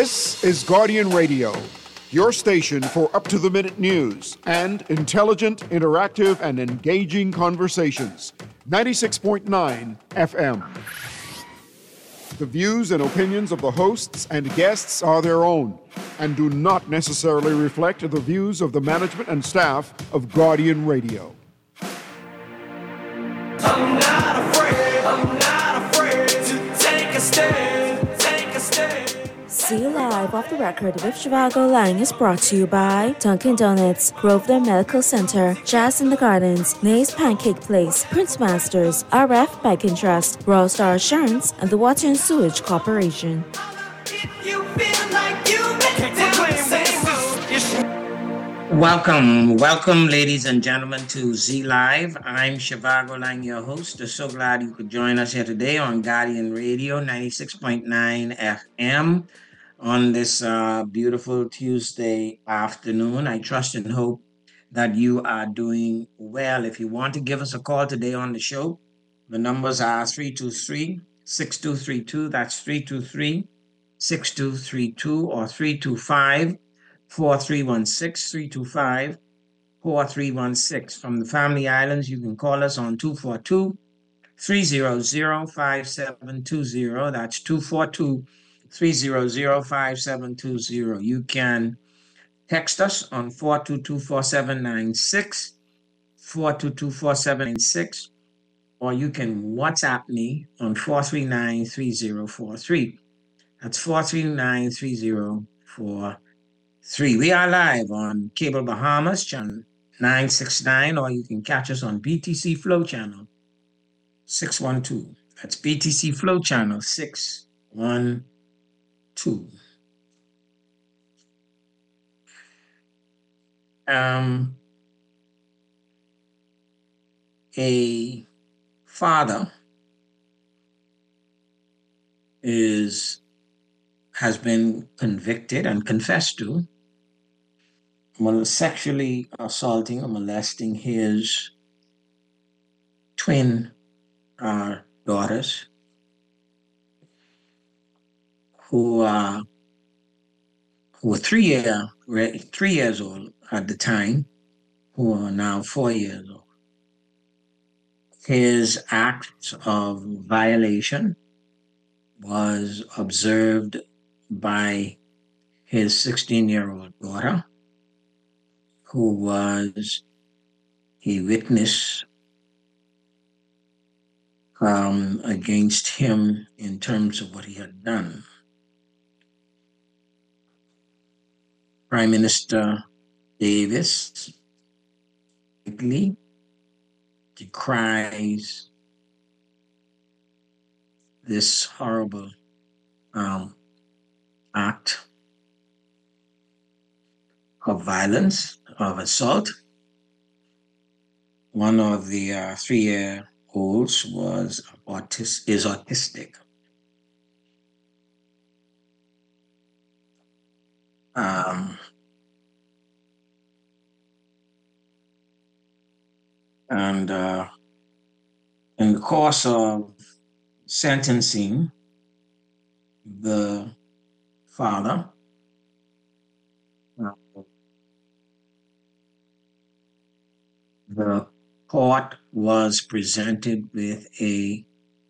This is Guardian Radio, your station for up-to-the-minute news and intelligent, interactive, and engaging conversations. 96.9 FM. The views and opinions of the hosts and guests are their own and do not necessarily reflect the views of the management and staff of Guardian Radio. I'm not afraid to take a stand, See Live Off the Record with Shivago Lang is brought to you by Dunkin' Donuts, Grosvenor Medical Center, Jazz in the Gardens, Nays Pancake Place, Prince Masters, RF Banking Trust, Royal Star Assurance, and the Water and Sewage Corporation. If you feel like you Welcome, ladies and gentlemen, to Z Live. I'm Shivago Lang, your host. I'm so glad you could join us here today on Guardian Radio 96.9 FM on this beautiful Tuesday afternoon. I trust and hope that you are doing well. If you want to give us a call today on the show, the numbers are 323-6232. That's 323-6232 or 325-4316, 325-4316. From the Family Islands, you can call us on 242-300-5720. That's 242-300-5720. You can text us on 422-4796, 422-4796, or you can WhatsApp me on 439-3043. That's 439-3043. We are live on Cable Bahamas, channel 969, or you can catch us on BTC Flow channel 612. That's BTC Flow channel 612. A father has been convicted and confessed to sexually assaulting or molesting his twin daughters who were 3 years old at the time, who are now 4 years old. His act of violation was observed by his 16-year-old daughter, who was a witness against him in terms of what he had done. Prime Minister Davis decries this horrible act of violence, of assault. One of the 3-year-olds is autistic. And in the course of sentencing the father, the court was presented with a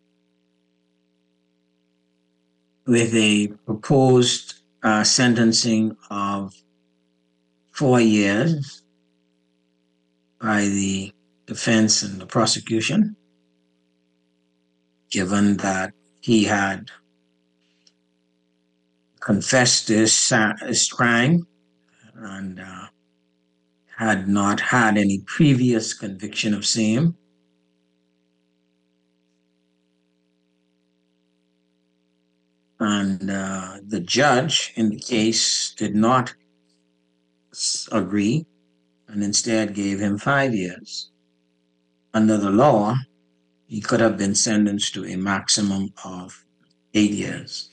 proposed sentencing of 4 years by the defense and the prosecution, given that he had confessed his crime and had not had any previous conviction of same. And the judge in the case did not agree and instead gave him 5 years. Under the law, he could have been sentenced to a maximum of 8 years.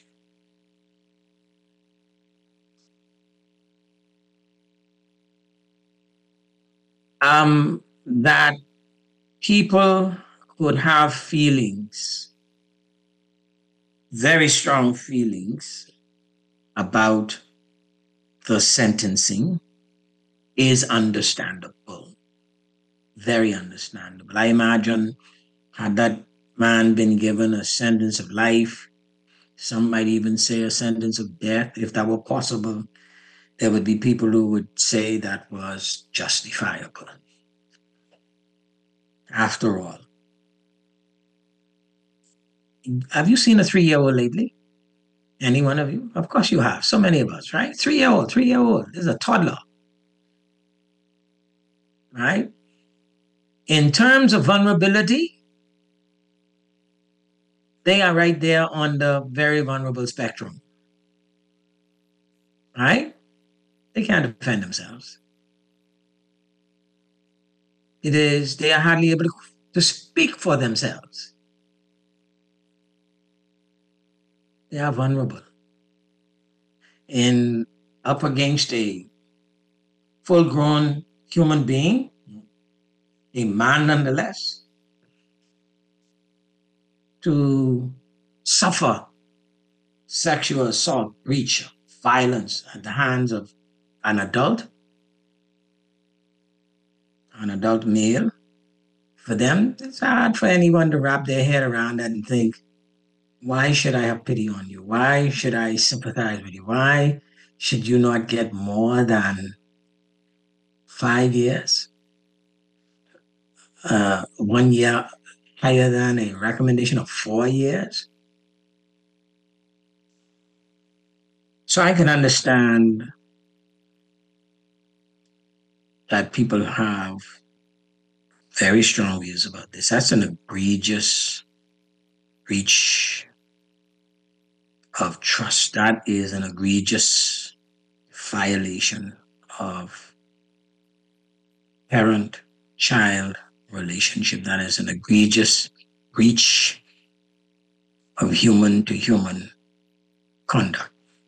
That people could have feelings, very strong feelings, about the sentencing is understandable, very understandable. I imagine had that man been given a sentence of life, some might even say a sentence of death, if that were possible, there would be people who would say that was justifiable. After all, have you seen a 3-year-old lately? Any one of you? Of course you have. So many of us, right? 3-year-old. This is a toddler. Right? In terms of vulnerability, they are right there on the very vulnerable spectrum. Right? They can't defend themselves. They are hardly able to speak for themselves. They are vulnerable. And up against a full-grown human being, a man nonetheless, to suffer sexual assault, breach, violence at the hands of an adult male, for them, it's hard for anyone to wrap their head around that and think, why should I have pity on you? Why should I sympathize with you? Why should you not get more than 5 years? 1 year higher than a recommendation of 4 years? So I can understand that people have very strong views about this. That's an egregious breach of trust. That is an egregious violation of parent-child relationship. That is an egregious breach of human-to-human conduct.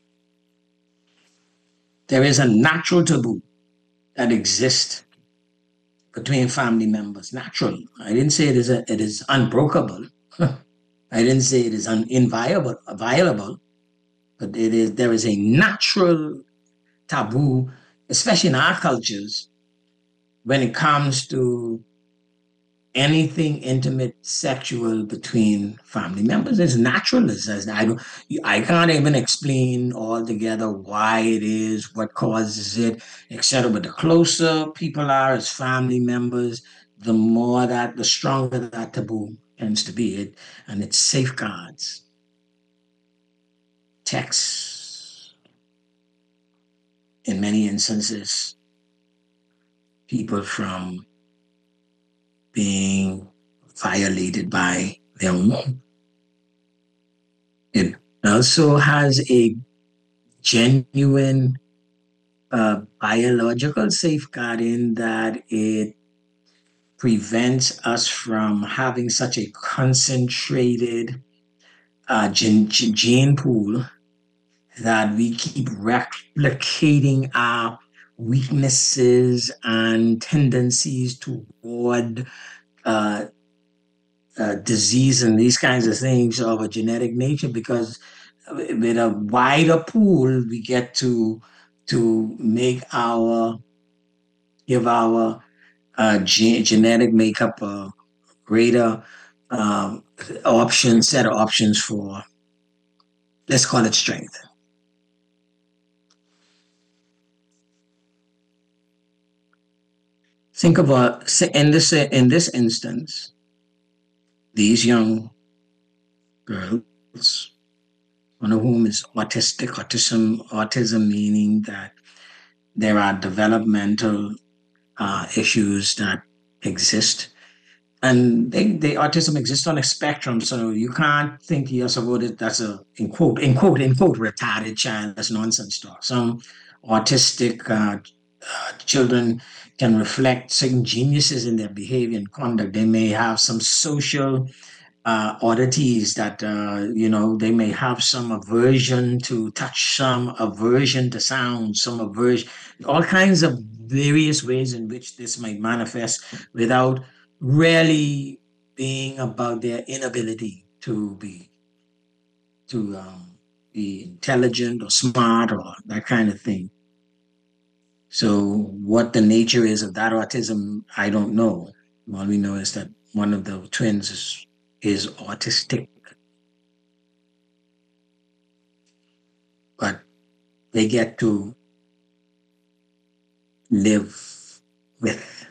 There is a natural taboo that exists between family members. Natural. I didn't say it is unbreakable. I didn't say it is inviolable, but there is a natural taboo, especially in our cultures, when it comes to anything intimate, sexual between family members. It's natural. I can't even explain altogether why it is, what causes it, etc. But the closer people are as family members, the stronger that taboo tends to be. And it safeguards, protects, in many instances, people from being violated by their own. It also has a genuine biological safeguard in that it prevents us from having such a concentrated gene pool that we keep replicating our weaknesses and tendencies toward disease and these kinds of things of a genetic nature, because with a wider pool, we get to give our genetic makeup a greater set of options for, let's call it, strength. Think of in this instance, these young girls, one of whom is autism meaning that there are developmental issues that exist. And autism exists on a spectrum, so you can't think to yourself, well, that's a, in quote, retarded child. That's nonsense talk. Some autistic children can reflect certain geniuses in their behavior and conduct. They may have some social oddities that, they may have some aversion to touch, some aversion to sound, some aversion, all kinds of various ways in which this might manifest without really being about their inability to be intelligent or smart or that kind of thing. So what the nature is of that autism, I don't know. All we know is that one of the twins is autistic. But they get to live with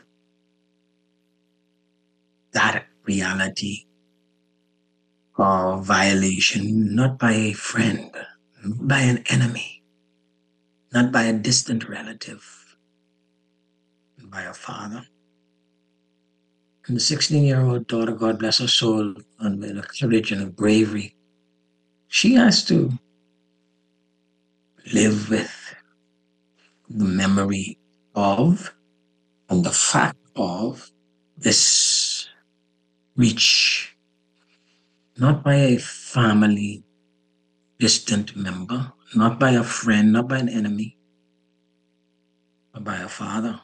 that reality of violation, not by a friend, by an enemy, not by a distant relative, by a father. And the 16-year-old daughter, God bless her soul, and with a courage and a bravery, she has to live with the memory of and the fact of this reach, not by a family distant member, not by a friend, not by an enemy, but by a father.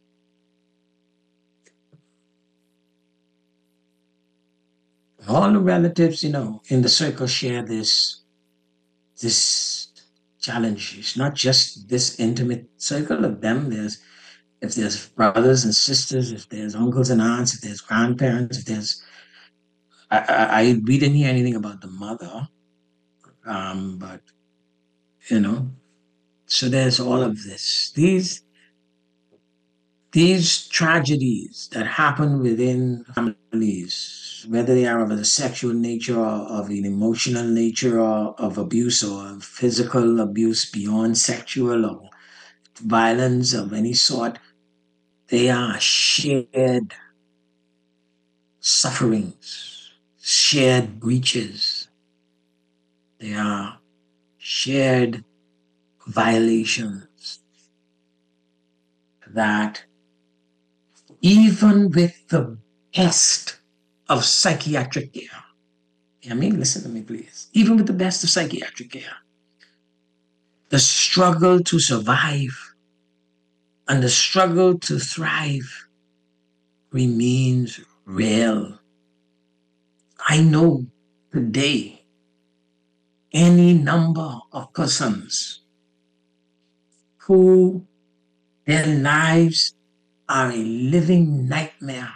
All the relatives, in the circle share this challenge. It's not just this intimate circle of them. If there's brothers and sisters, if there's uncles and aunts, if there's grandparents, if there's we didn't hear anything about the mother, but so there's all of this. These tragedies that happen within families, whether they are of a sexual nature or of an emotional nature or of abuse or of physical abuse beyond sexual or violence of any sort, they are shared sufferings, shared breaches. They are shared violations that even with the best of psychiatric care, listen to me, please. Even with the best of psychiatric care, the struggle to survive and the struggle to thrive remains real. I know today any number of persons who their lives are a living nightmare,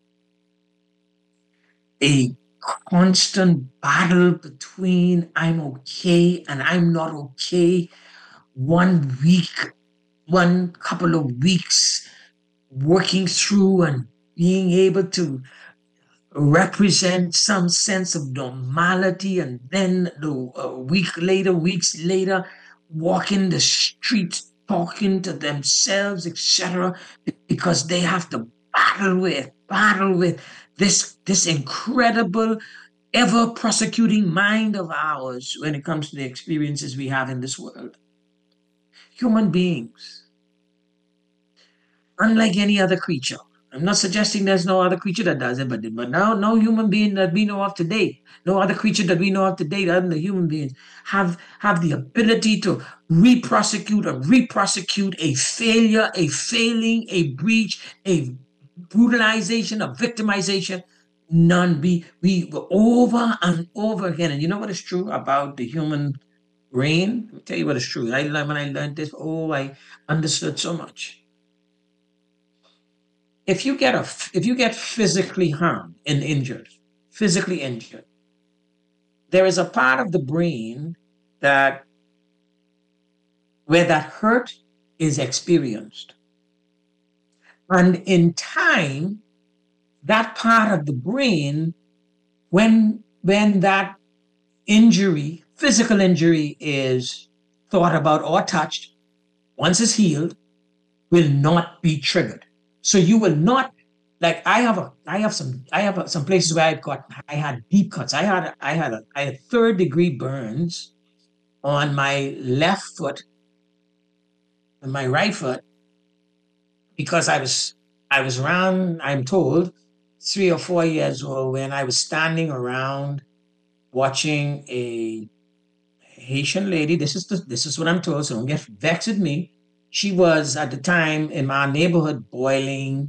a constant battle between I'm okay and I'm not okay. 1 week, one couple of weeks working through and being able to represent some sense of normality, and then weeks later, walking the streets, talking to themselves, etc., because they have to battle with this incredible, ever prosecuting mind of ours when it comes to the experiences we have in this world. Human beings, unlike any other creature. I'm not suggesting there's no other creature that does it, but now no human being that we know of today, no other creature that we know of today other than the human beings have the ability to re-prosecute a failure, a failing, a breach, a brutalization, a victimization. None. We over and over again. And you know what is true about the human brain? Let me tell you what is true. When I learned this, I understood so much. If you get physically harmed and injured, there is a part of the brain where that hurt is experienced. And in time, that part of the brain, when that injury, physical injury, is thought about or touched, once it's healed, will not be triggered. So you will not, like I have some places where I had deep cuts. I had 3rd-degree burns on my left foot and my right foot because I was around, I'm told, 3 or 4 years old when I was standing around watching a Haitian lady. This is what I'm told, so don't get vexed with me. She was at the time in my neighborhood boiling.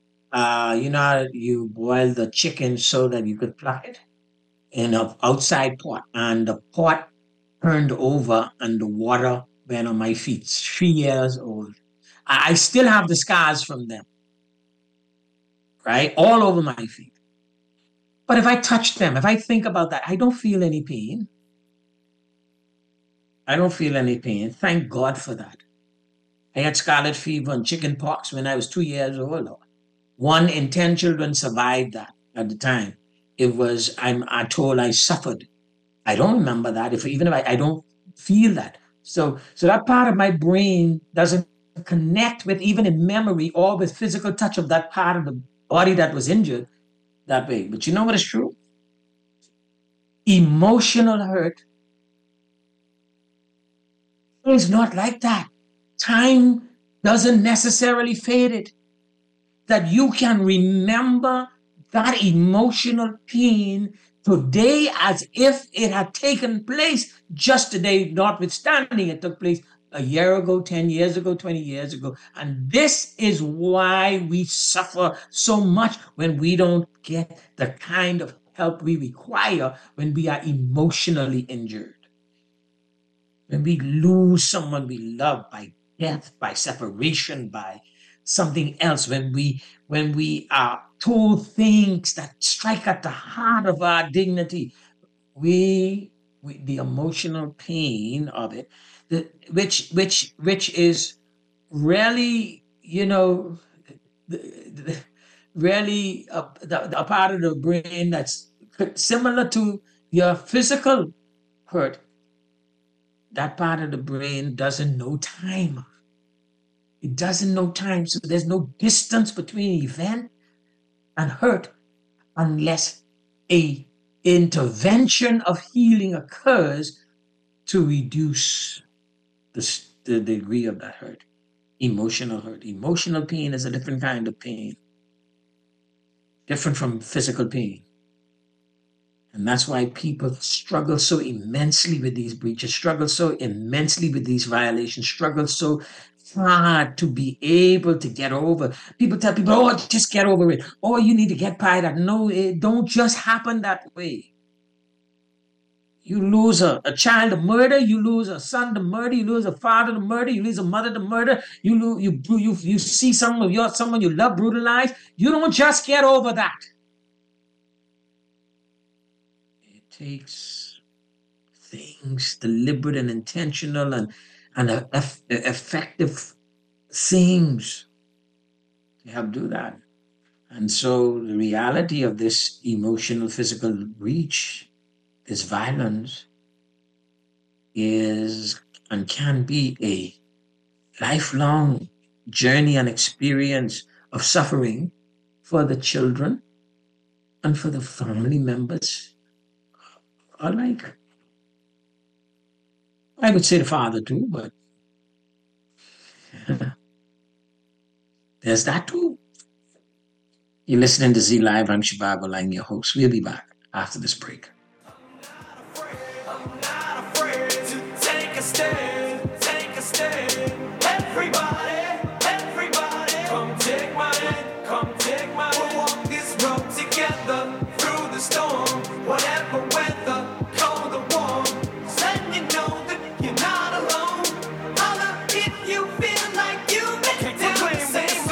You boil the chicken so that you could pluck it in an outside pot, and the pot turned over and the water went on my feet. 3 years old. I still have the scars from them, right? All over my feet. But if I touch them, if I think about that, I don't feel any pain. I don't feel any pain. Thank God for that. I had scarlet fever and chicken pox when I was 2 years old. 1 in 10 children survived that at the time. It was, I'm told I suffered. I don't remember that. Even if I don't feel that. So that part of my brain doesn't connect with, even in memory or with physical touch of that part of the body that was injured that way. But you know what is true? Emotional hurt is not like that. Time doesn't necessarily fade it. That you can remember that emotional pain today as if it had taken place just today, notwithstanding it took place a year ago, 10 years ago, 20 years ago. And this is why we suffer so much when we don't get the kind of help we require when we are emotionally injured. When we lose someone we love by death, by separation, by something else, when we are told things that strike at the heart of our dignity, we the emotional pain of it, which is really, really a part of the brain that's similar to your physical hurt. That part of the brain doesn't know time. It doesn't know time. So there's no distance between event and hurt unless a intervention of healing occurs to reduce the degree of that hurt. Emotional hurt. Emotional pain is a different kind of pain. Different from physical pain. And that's why people struggle so immensely with these breaches, struggle so immensely with these violations, struggle so hard to be able to get over. People tell people, oh, just get over it. Oh, you need to get by that. No, it don't just happen that way. You lose a child to murder, you lose a son to murder, you lose a father to murder, you lose a mother to murder, you see someone you love brutalized. You don't just get over that. Takes things deliberate and intentional and effective things to help do that. And so the reality of this emotional physical breach, this violence, is and can be a lifelong journey and experience of suffering for the children and for the family members alike. I would say the father too, but there's that too. You're listening to Z Live. I'm Shivago Lang, your host. We'll be back after this break. I'm not afraid to take a stand, take a stand. Everybody, come take my hand, come take my hand. We'll walk this road together through the storm, whatever weather, cold or warm. Just letting you know that you're not alone. Holla if you feel like you make it down the same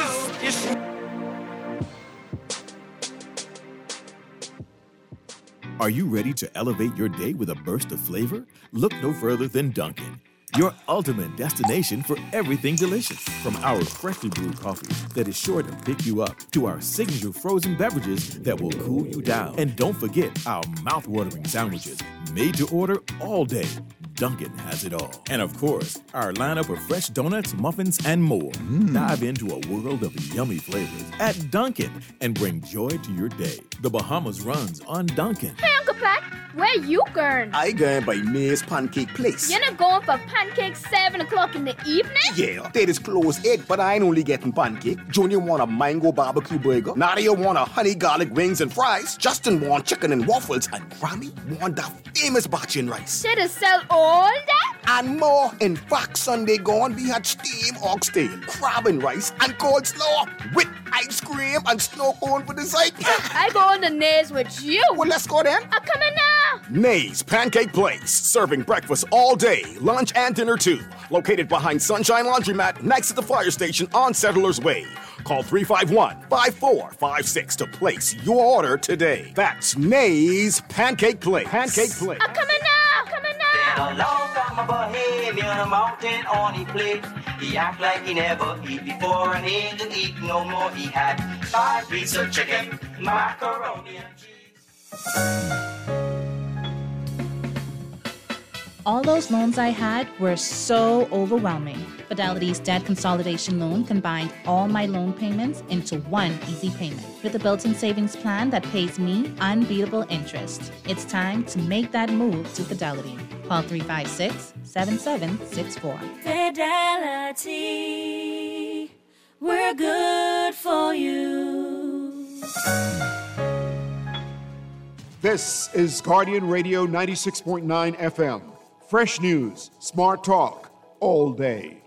road. Are you ready to elevate your day with a burst of flavor? Look no further than Dunkin', your ultimate destination for everything delicious. From our freshly brewed coffee that is sure to pick you up, to our signature frozen beverages that will cool you down. And don't forget our mouth-watering sandwiches, made to order all day. Dunkin' has it all. And of course, our lineup of fresh donuts, muffins, and more. Dive into a world of yummy flavors at Dunkin' and bring joy to your day. The Bahamas runs on Dunkin'. Hey, Uncle Pat, where you going? I going by May's Pancake Place. You're not going for pancakes 7 o'clock in the evening? Yeah, they just close 8, but I ain't only getting pancake. Junior want a mango barbecue burger. Nadia want a honey garlic wings and fries. Justin want chicken and waffles. And Grammy want that famous bachin rice. Did it sell all that? And more. In fact, Sunday gone, we had steamed oxtail, crab and rice, and coleslaw with ice cream and snow cone for dessert. I go on the nays with you. Well, let's go then. I'm coming now. Nays Pancake Place, serving breakfast all day, lunch and dinner too. Located behind Sunshine Laundromat, next to the fire station on Settlers Way. Call 351-5456 to place your order today. That's Nays Pancake Place. Pancake Place. I'm coming now. Coming now. A long time about him on a mountain on his plate. He act like he never eat before and he ain't eat no more. He had 5 pieces of chicken, macaroni and cheese. All those loans I had were so overwhelming. Fidelity's debt consolidation loan combined all my loan payments into one easy payment with a built-in savings plan that pays me unbeatable interest. It's time to make that move to Fidelity. Call 356-7764. Fidelity, we're good for you. This is Guardian Radio 96.9 FM. Fresh news, smart talk, all day.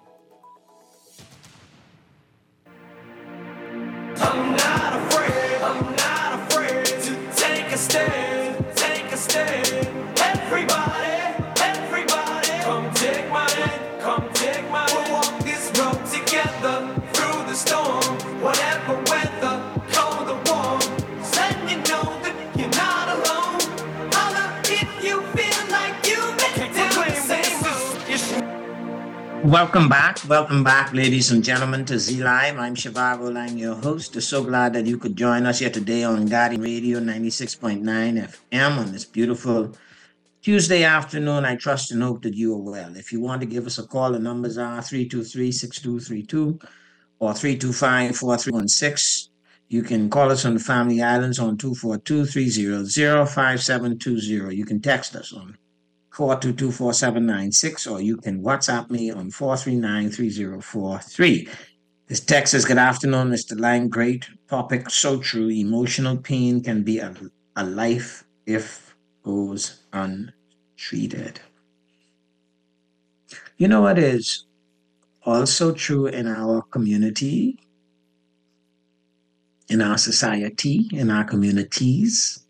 I'm not afraid to take a stand, take a stand. Everybody, come take my hand, We'll walk this road together through the storm, whatever weather, cold or warm. Let you know that you're not alone. Holler if you feel like you've been down the same road. Welcome back, ladies and gentlemen, to Z Live. I'm Shivago Lang, your host. So glad that you could join us here today on Guardian Radio 96.9 FM on this beautiful Tuesday afternoon. I trust and hope that you are well. If you want to give us a call, the numbers are 323-6232 or 325-4316. You can call us on the Family Islands on 242-300-5720. You can text us on 422-4796, or you can WhatsApp me on 439-3043. This text says, good afternoon, Mr. Lang. Great topic, so true. Emotional pain can be a life if goes untreated. You know what is also true in our community, in our society, in our communities,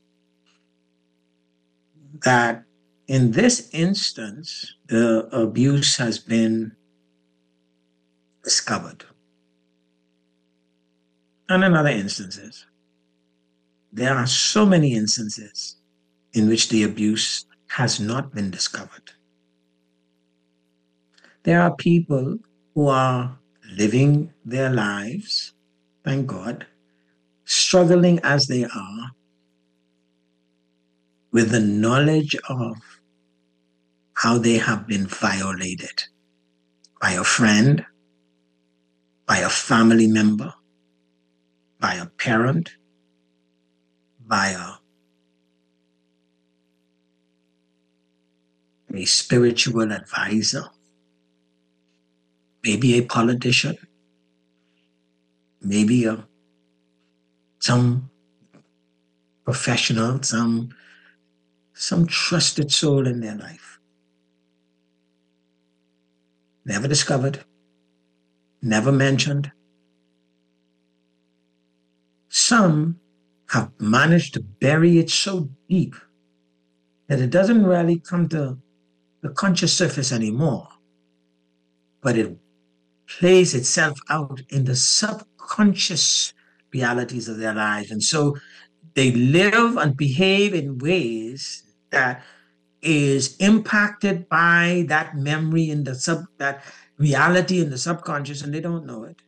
that in this instance, the abuse has been discovered. And in other instances, there are so many instances in which the abuse has not been discovered. There are people who are living their lives, thank God, struggling as they are with the knowledge of how they have been violated by a friend, by a family member, by a parent, by a spiritual advisor, maybe a politician, maybe some professional, some trusted soul in their life. Never discovered, never mentioned. Some have managed to bury it so deep that it doesn't really come to the conscious surface anymore, but it plays itself out in the subconscious realities of their lives. And so they live and behave in ways that is impacted by that memory in that reality in the subconscious, and they don't know it.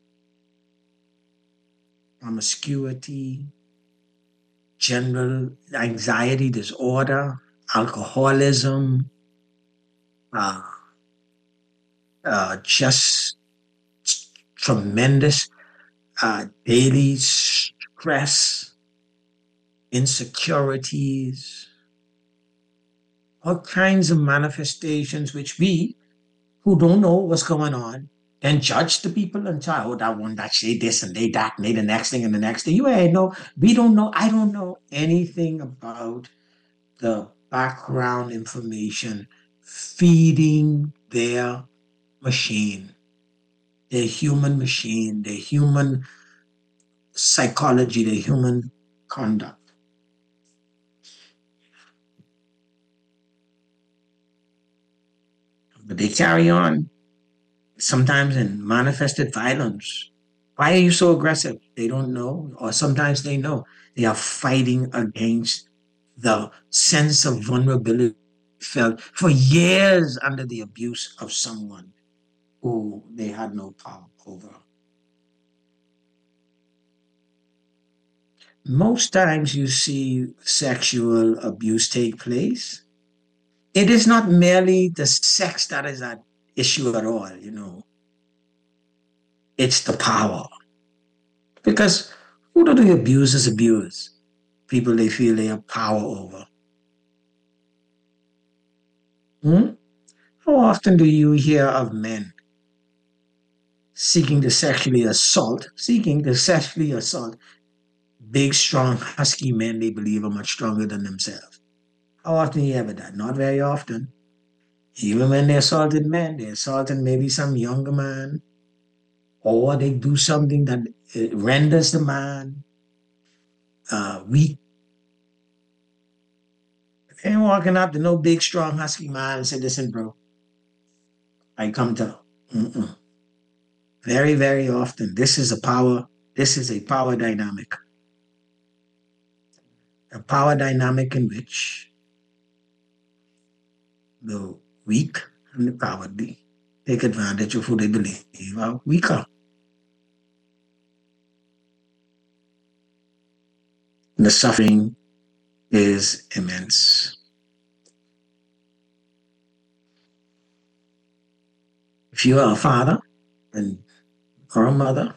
Promiscuity, general anxiety disorder, alcoholism, just tremendous daily stress, insecurities, all kinds of manifestations which we, who don't know what's going on, then judge the people and say, oh, that one that say this and they that and they the next thing and the next thing. You ain't know. We don't know. I don't know anything about the background information feeding their machine, their human machine, their human psychology, the human conduct. But they carry on, sometimes in manifested violence. Why are you so aggressive? They don't know, or sometimes they know. They are fighting against the sense of vulnerability felt for years under the abuse of someone who they had no power over. Most times you see sexual abuse take place, it is not merely the sex that is at issue at all, It's the power. Because who do the abusers abuse? People they feel they have power over. How often do you hear of men seeking to sexually assault big, strong, husky men they believe are much stronger than themselves? How often do you hear that? Not very often. Even when they assaulted men, they assaulted maybe some younger man, or they do something that renders the man weak. They ain't walking up to no big, strong, husky man and say, listen, bro, I come to. Very, very often, this is a power dynamic. A power dynamic in which the weak and the cowardly take advantage of who they believe are weaker. The suffering is immense. If you are a father or a mother,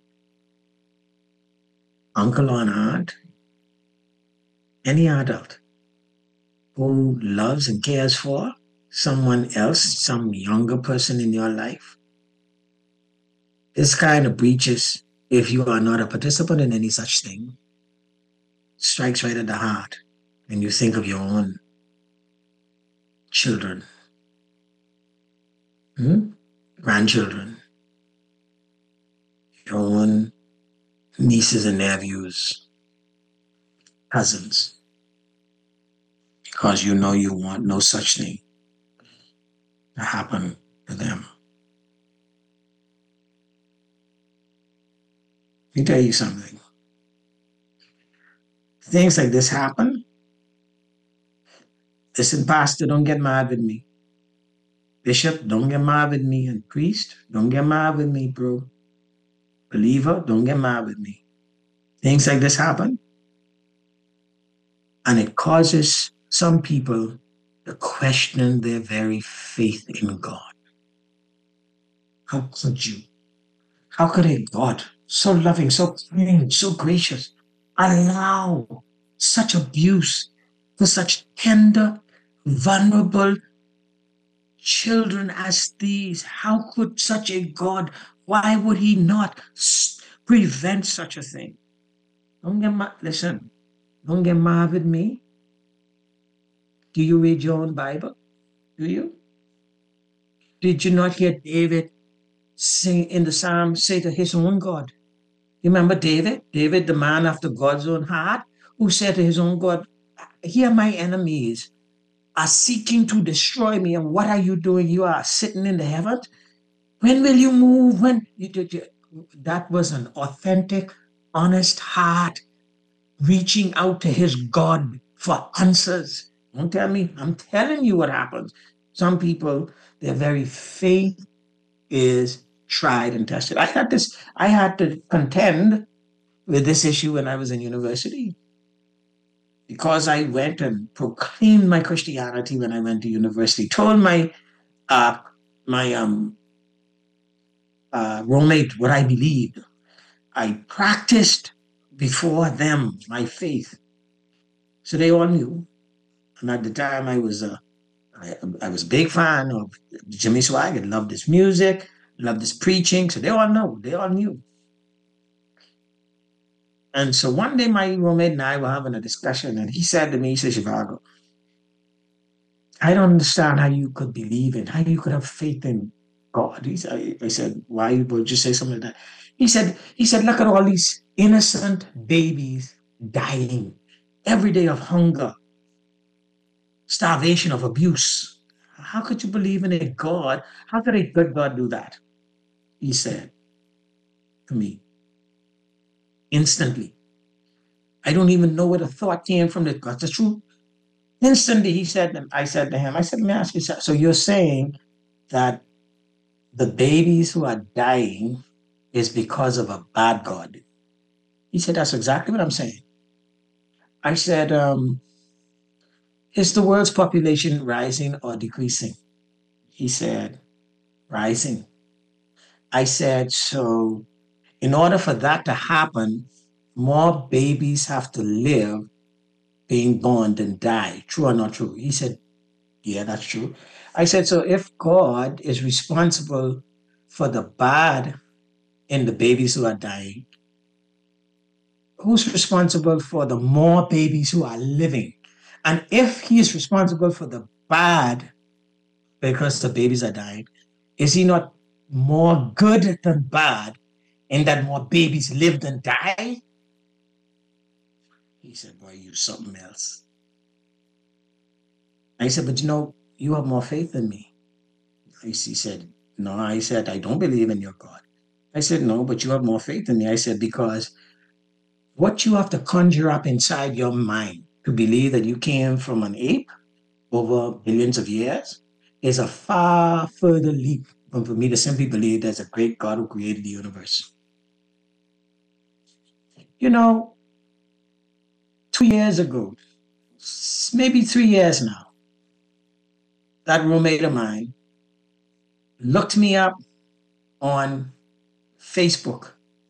uncle or an aunt, any adult who loves and cares for someone else, some younger person in your life, this kind of breaches, if you are not a participant in any such thing, strikes right at the heart when you think of your own children, grandchildren, your own nieces and nephews, cousins, because you know you want no such thing to happen to them. Let me tell you something. Things like this happen. Listen, pastor, don't get mad with me. Bishop, don't get mad with me. And priest, don't get mad with me, bro. Believer, don't get mad with me. Things like this happen. And it causes some people to question their very faith in God. How could you? How could a God so loving, so kind, so gracious allow such abuse for such tender, vulnerable children as these? How could such a God, why would he not prevent such a thing? Don't get mad, listen, don't get mad with me. Do you read your own Bible? Do you? Did you not hear David sing in the Psalm, say to his own God? You remember David? David, the man after God's own heart, who said to his own God, here my enemies are seeking to destroy me. And what are you doing? You are sitting in the heavens. When will you move? When you did that was an authentic, honest heart reaching out to his God for answers. Don't tell me. I'm telling you what happens. Some people, their very faith is tried and tested. I had to contend with this issue when I was in university, because I went and proclaimed my Christianity when I went to university, told my roommate what I believed. I practiced before them my faith. So they all knew. And at the time I was a big fan of Jimmy Swaggart, loved his music, loved his preaching. So they all know, they all knew. And so one day my roommate and I were having a discussion, and he said to me, he said, Zhivago, I don't understand how you could believe in, how you could have faith in God. I said, why would you say something like that? He said, look at all these innocent babies dying every day of hunger, starvation, of abuse. How could you believe in a God? How could a good God do that? He said to me, instantly. I don't even know where the thought came from. That's the truth. Instantly, I said to him, let me ask you something. So you're saying that the babies who are dying is because of a bad God? He said, that's exactly what I'm saying. I said, is the world's population rising or decreasing? He said, rising. I said, so in order for that to happen, more babies have to live being born than die. True or not true? He said, yeah, that's true. I said, so if God is responsible for the bad in the babies who are dying, who's responsible for the more babies who are living? And if he is responsible for the bad because the babies are dying, is he not more good than bad in that more babies live than die? He said, boy, you something else. I said, but you have more faith than me. He said, no. I said, I don't believe in your God. I said, no, but you have more faith than me. I said, because what you have to conjure up inside your mind to believe that you came from an ape over billions of years is a far further leap than for me to simply believe there's a great God who created the universe. 2 years ago, maybe 3 years now, that roommate of mine looked me up on Facebook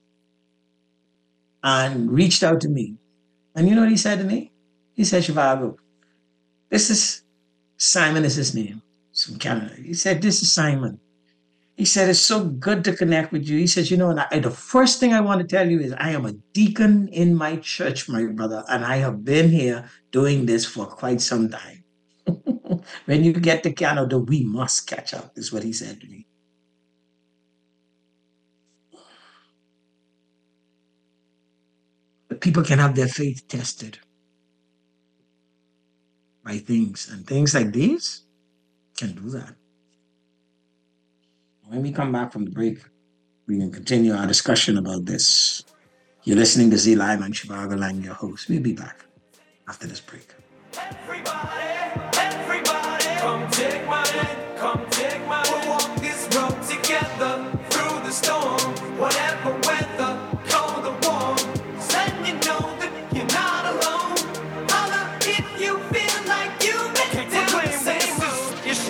and reached out to me. And you know what he said to me? He said, Zhivago, this is Simon is his name. He's from Canada. He said, this is Simon. He said, it's so good to connect with you. He says, and the first thing I want to tell you is I am a deacon in my church, my brother, and I have been here doing this for quite some time. When you get to Canada, we must catch up, is what he said to me. But people can have their faith tested by things, and things like these can do that. When we come back from the break, we can continue our discussion about this. You're listening to Z Live. I'm Zhivago Lang, your host. We'll be back after this break. Everybody, come take my hand, come take my hand. We'll walk this road together through the storm, whatever weather, cold or warm. Letting you know that you're not alone. Holla if you feel like you've been down the same road.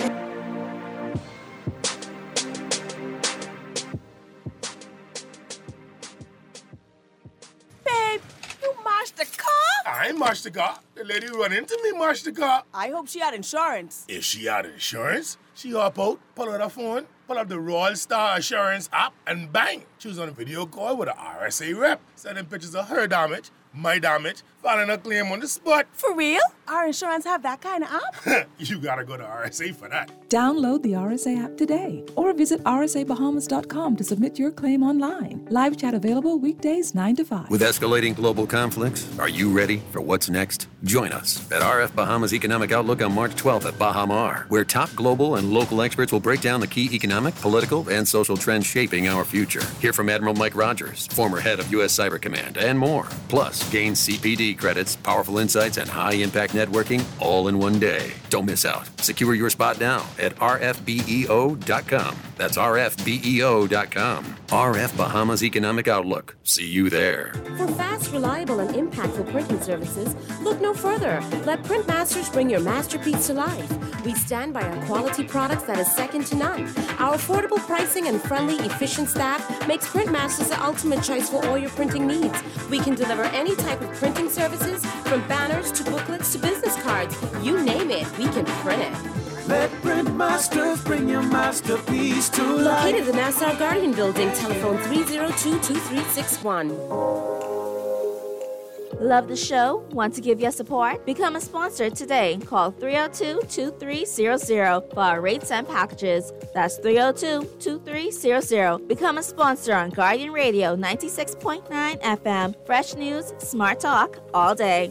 Babe, you mashed the car? I ain't mashed the car. The lady run into me mashed the car. I hope she had insurance. If she had insurance, she hop out, pull out her phone, pull up the Royal Star Assurance app, and bang! She was on a video call with an RSA rep, sending pictures of her damage, my damage, filing a claim on the spot. For real? Our insurance have that kind of app? You gotta go to RSA for that. Download the RSA app today or visit rsabahamas.com to submit your claim online. Live chat available weekdays 9 to 5. With escalating global conflicts, are you ready for what's next? Join us at RF Bahamas Economic Outlook on March 12th at Bahamar, where top global and local experts will break down the key economic, political, and social trends shaping our future. Hear from Admiral Mike Rogers, former head of U.S. Cyber Command, and more. Plus, gain CPD credits, powerful insights, and high-impact networking all in one day. Don't miss out. Secure your spot now at rfbeo.com. That's rfbeo.com. RF Bahamas Economic Outlook. See you there. For fast, reliable, and impactful printing services, look no further. Let Printmasters bring your masterpiece to life. We stand by our quality products that is second to none. Our affordable pricing and friendly, efficient staff makes Printmasters the ultimate choice for all your printing needs. We can deliver any type of printing services, from banners to booklets to business cards. You name it, we can print it. Let Printmasters bring your masterpiece to life. Located in the Nassau Guardian Building, telephone 302-2361. Love the show? Want to give your support? Become a sponsor today. Call 302-2300 for our rates and packages. That's 302-2300. Become a sponsor on Guardian Radio 96.9 FM. Fresh news, smart talk, all day.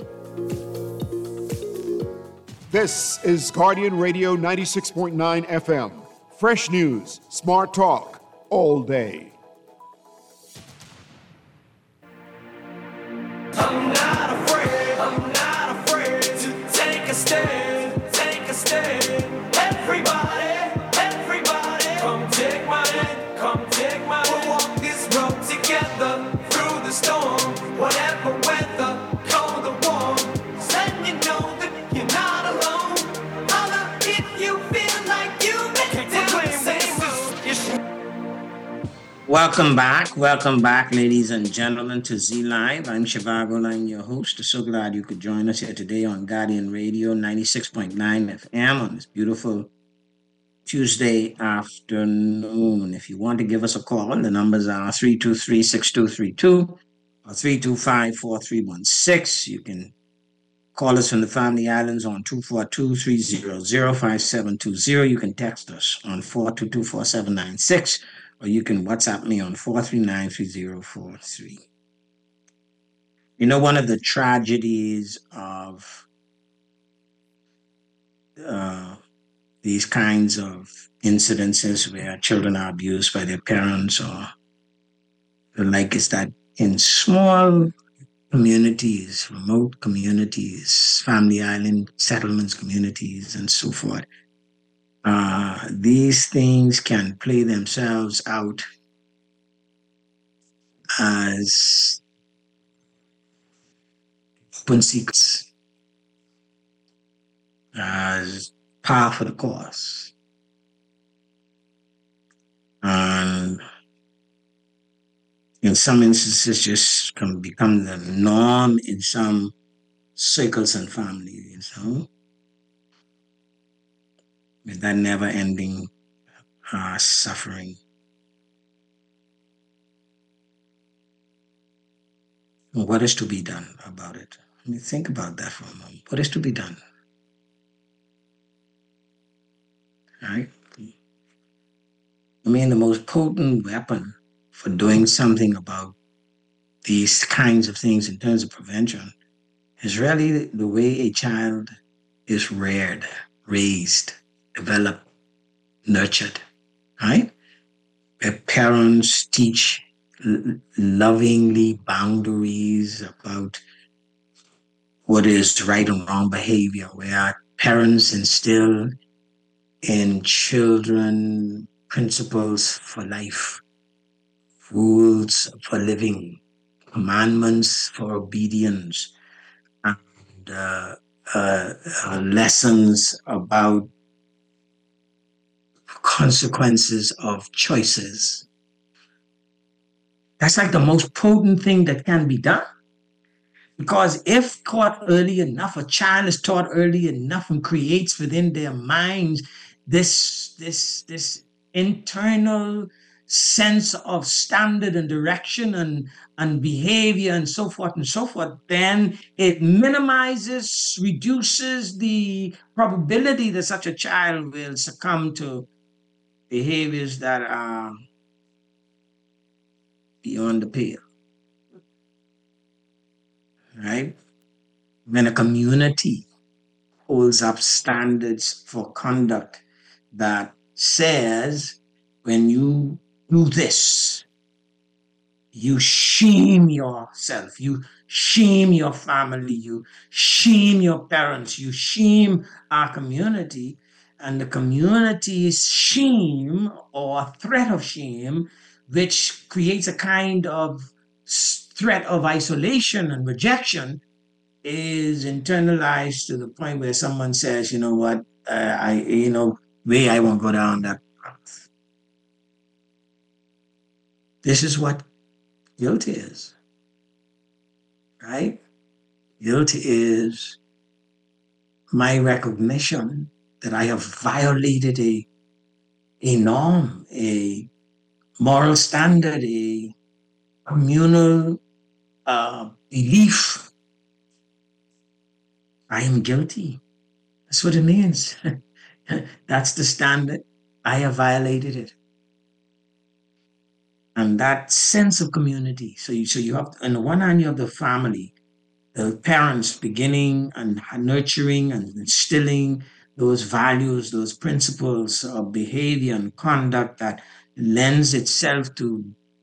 This is Guardian Radio 96.9 FM. Fresh news, smart talk, all day. I'm not afraid to take a stand, everybody, come take my hand, we'll walk this road together through the storm, whatever weather, cold or warm, just letting you know that you're not alone, holla if you feel like you've been down the same road. Welcome back, ladies and gentlemen, to Z Live. I'm Shivago Lang, your host. So glad you could join us here today on Guardian Radio 96.9 FM on this beautiful Tuesday afternoon. If you want to give us a call, the numbers are 323-6232 or 325-4316. You can call us from the Family Islands on 242-300-5720. You can text us on 422-4796. Or you can WhatsApp me on 439-3043. You know, one of the tragedies of these kinds of incidences where children are abused by their parents or the like is that in small communities, remote communities, family island settlements communities, and so forth, these things can play themselves out as open secrets, as par for the course. And in some instances, just can become the norm in some circles and families, with that never-ending suffering. What is to be done about it? I mean, think about that for a moment. What is to be done? Right? I mean, the most potent weapon for doing something about these kinds of things in terms of prevention is really the way a child is reared, raised, developed, nurtured, right? Where parents teach lovingly boundaries about what is right and wrong behavior, where parents instill in children principles for life, rules for living, commandments for obedience, and lessons about consequences of choices. That's like the most potent thing that can be done. Because if taught early enough, a child is taught early enough and creates within their minds this internal sense of standard and direction and behavior and so forth, then it minimizes, reduces the probability that such a child will succumb to behaviors that are beyond the pale. Right? When a community holds up standards for conduct that says, when you do this, you shame yourself, you shame your family, you shame your parents, you shame our community, and the community's shame or threat of shame, which creates a kind of threat of isolation and rejection, is internalized to the point where someone says, you know what, I won't go down that path. This is what guilt is, right? Guilt is my recognition that I have violated a norm, a moral standard, a communal belief I am guilty. That's what it means. That's the standard. I have violated it. And that sense of community. So you have, on the one hand, you have the family, the parents beginning and nurturing and instilling those values, those principles of behavior and conduct that lends itself to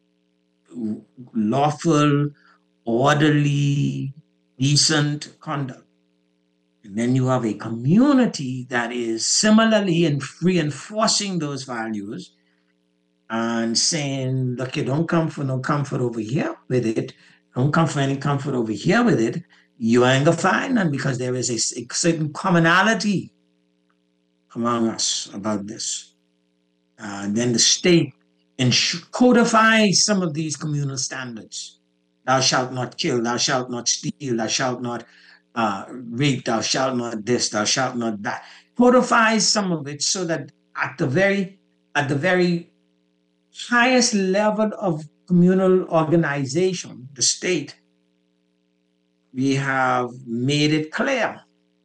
lawful, orderly, decent conduct. And then you have a community that is similarly reinforcing those values and saying, look, you don't come for no comfort over here with it. Don't come for any comfort over here with it. You ain't gonna find none, because there is a certain commonality among us about this. Then the state codifies some of these communal standards. Thou shalt not kill, thou shalt not steal, thou shalt not rape, thou shalt not this, thou shalt not that. Codifies some of it so that at the very highest level of communal organization, the state, we have made it clear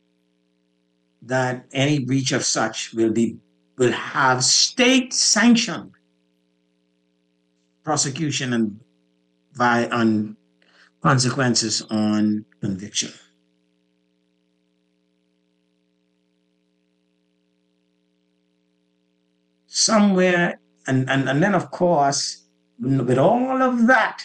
that any breach of such will have state-sanctioned prosecution and consequences on conviction. Somewhere, and then of course, with all of that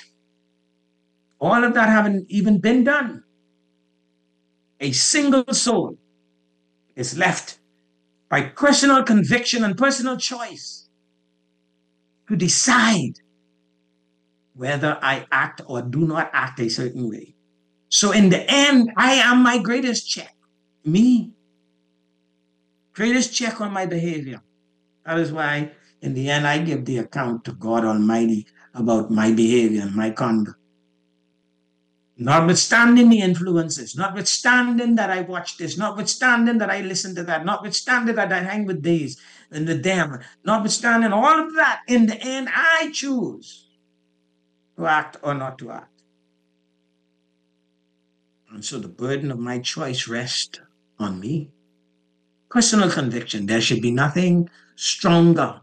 having even been done, a single soul is left by personal conviction and personal choice to decide whether I act or do not act a certain way. So in the end, I am my greatest check. Me. Greatest check on my behavior. That is why in the end, I give the account to God Almighty about my behavior and my conduct. Notwithstanding the influences, notwithstanding that I watch this, notwithstanding that I listen to that, notwithstanding that I hang with these and with them, notwithstanding all of that, in the end, I choose to act or not to act. And so the burden of my choice rests on me. Personal conviction. There should be nothing stronger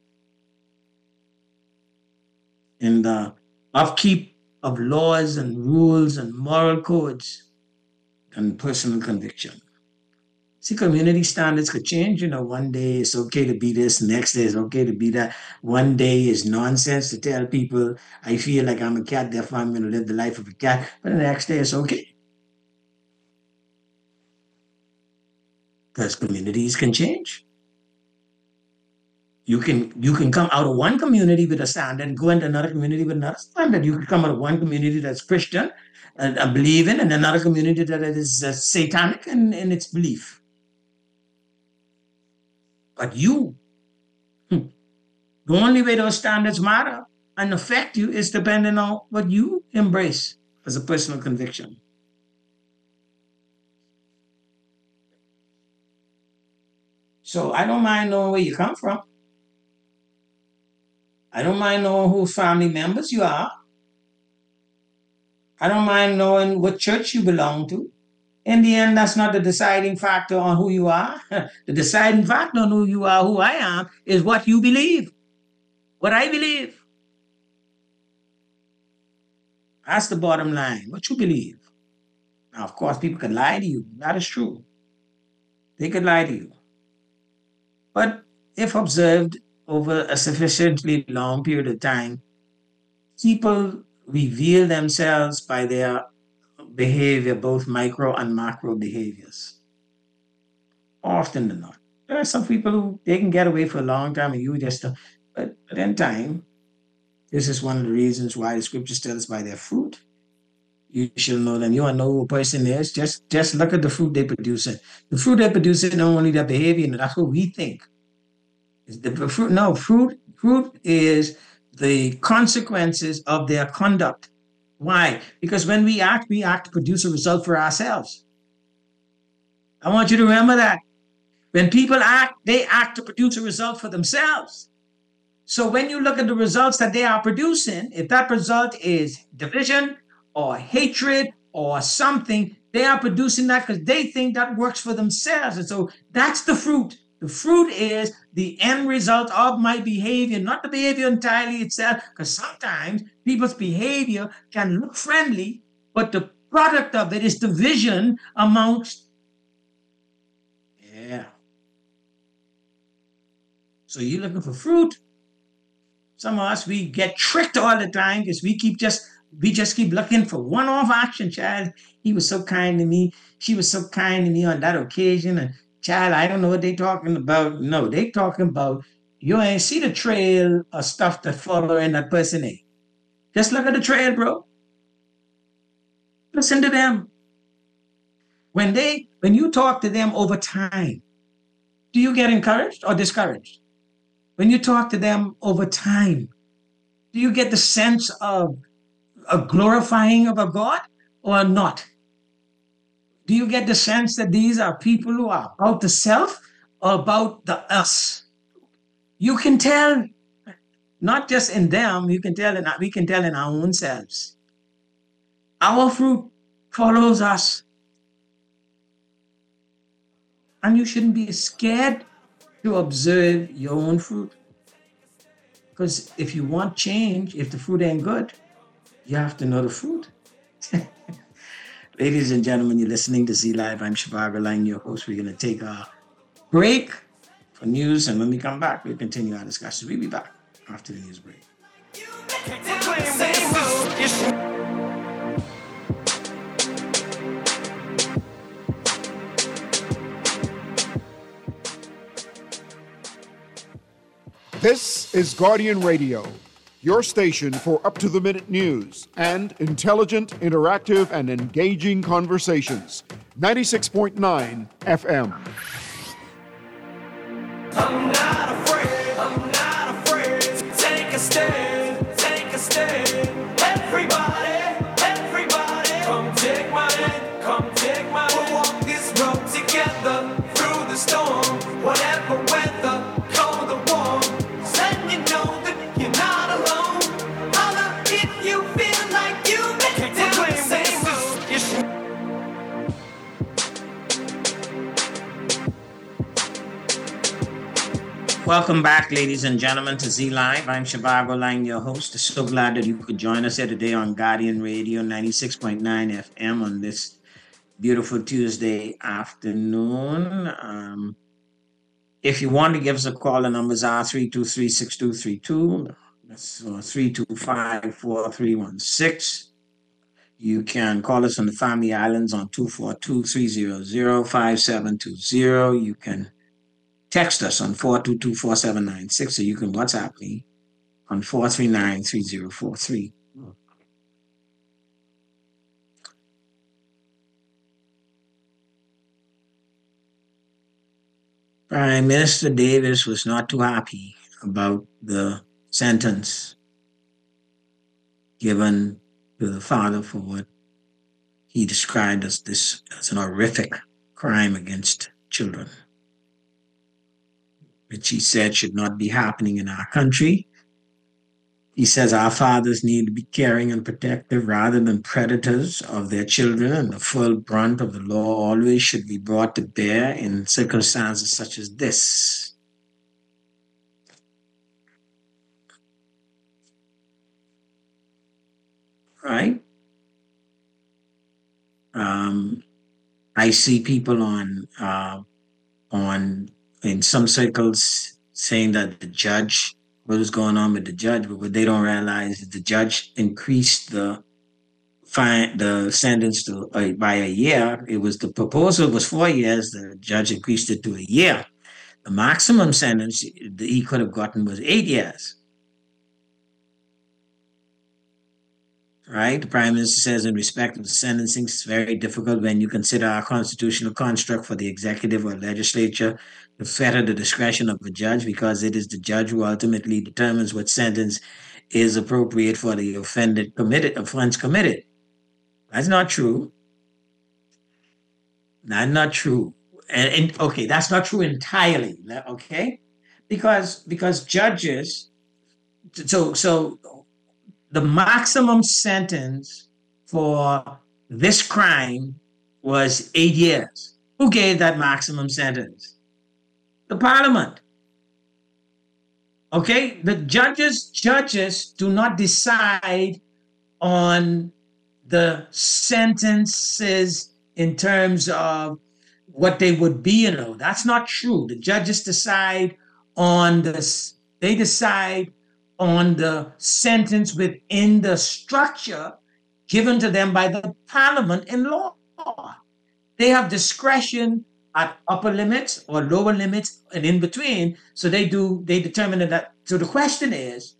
in the upkeep of laws and rules and moral codes than personal conviction. See, community standards could change. One day it's okay to be this, next day it's okay to be that. One day is nonsense to tell people, I feel like I'm a cat, therefore I'm going to live the life of a cat. But the next day it's okay. Because communities can change. You can come out of one community with a standard and go into another community with another standard. You can come out of one community that's Christian and believing, and another community that is satanic in its belief. But the only way those standards matter and affect you is depending on what you embrace as a personal conviction. So I don't mind knowing where you come from. I don't mind knowing who family members you are. I don't mind knowing what church you belong to. In the end, that's not the deciding factor on who you are. The deciding factor on who you are, who I am, is what you believe, what I believe. That's the bottom line, what you believe. Now, of course, people can lie to you. That is true. They could lie to you. But if observed over a sufficiently long period of time, people reveal themselves by their behavior, both micro and macro behaviors. Often than not. There are some people who they can get away for a long time and you just don't. But in time, this is one of the reasons why the scriptures tell us by their fruit. You shall know them. You want to know who a person is? Just look at the fruit they produce. The fruit they produce is not only their behavior, and that's what we think. Fruit is the consequences of their conduct. Why? Because when we act to produce a result for ourselves. I want you to remember that. When people act, they act to produce a result for themselves. So when you look at the results that they are producing, if that result is division or hatred or something, They are producing that because they think that works for themselves. And so that's the fruit. The fruit is the end result of my behavior, not the behavior entirely itself, because sometimes people's behavior can look friendly, but the product of it is division amongst. Yeah. So you're looking for fruit. Some of us, we get tricked all the time because we just keep looking for one-off action. Child, he was so kind to me. She was so kind to me on that occasion. And child, I don't know what they talking about. No, they talking about you ain't see the trail of stuff that following that person in. Just look at the trail, bro. Listen to them. When you talk to them over time, do you get encouraged or discouraged? When you talk to them over time, do you get the sense of a glorifying of a God or not? Do you get the sense that these are people who are about the self or about the us? You can tell, not just in them, we can tell in our own selves. Our fruit follows us. And you shouldn't be scared to observe your own fruit. Because if you want change, if the fruit ain't good, you have to know the fruit. Ladies and gentlemen, you're listening to Z Live. I'm Shivago Lang, your host. We're going to take a break for news, and when we come back, we'll continue our discussion. We'll be back after the news break. This is Guardian Radio, your station for up-to-the-minute news and intelligent, interactive, and engaging conversations. 96.9 FM. I'm not afraid. Take a stand. Everybody, come take my hand. We'll walk this road together through the storm, whatever weather, cold or warm. Let you know that you're not alone. Holla if you feel like you've been down the same road. Welcome back, ladies and gentlemen, to Z Live. I'm Shivago Lang, your host. So glad that you could join us here today on Guardian Radio 96.9 FM on this beautiful Tuesday afternoon. If you want to give us a call, the numbers are 323-6232. That's 325-4316. You can call us on the Family Islands on 242-300-5720. You can text us on 422-4796, or you can WhatsApp me on 439-3043. Prime Minister Davis was not too happy about the sentence given to the father for what he described as an horrific crime against children, which he said should not be happening in our country. He says our fathers need to be caring and protective rather than predators of their children, and the full brunt of the law always should be brought to bear in circumstances such as this. Right? I see people in some circles saying that the judge, what was going on with the judge, but what they don't realize is the judge increased the sentence to by a year. The proposal was 4 years. The judge increased it to a year. The maximum sentence that he could have gotten was 8 years. Right? The Prime Minister says in respect of the sentencing, it's very difficult when you consider our constitutional construct for the executive or legislature to fetter the discretion of the judge, because it is the judge who ultimately determines what sentence is appropriate for the offense committed. That's not true. That's not true. And okay, that's not true entirely. Okay, because judges. So the maximum sentence for this crime was 8 years. Who gave that maximum sentence? The Parliament. Okay, the judges do not decide on the sentences in terms of what they would be, That's not true. The judges decide on this, they decide on the sentence within the structure given to them by the Parliament in law. They have discretion at upper limits or lower limits and in between. So they determine that. So the question is,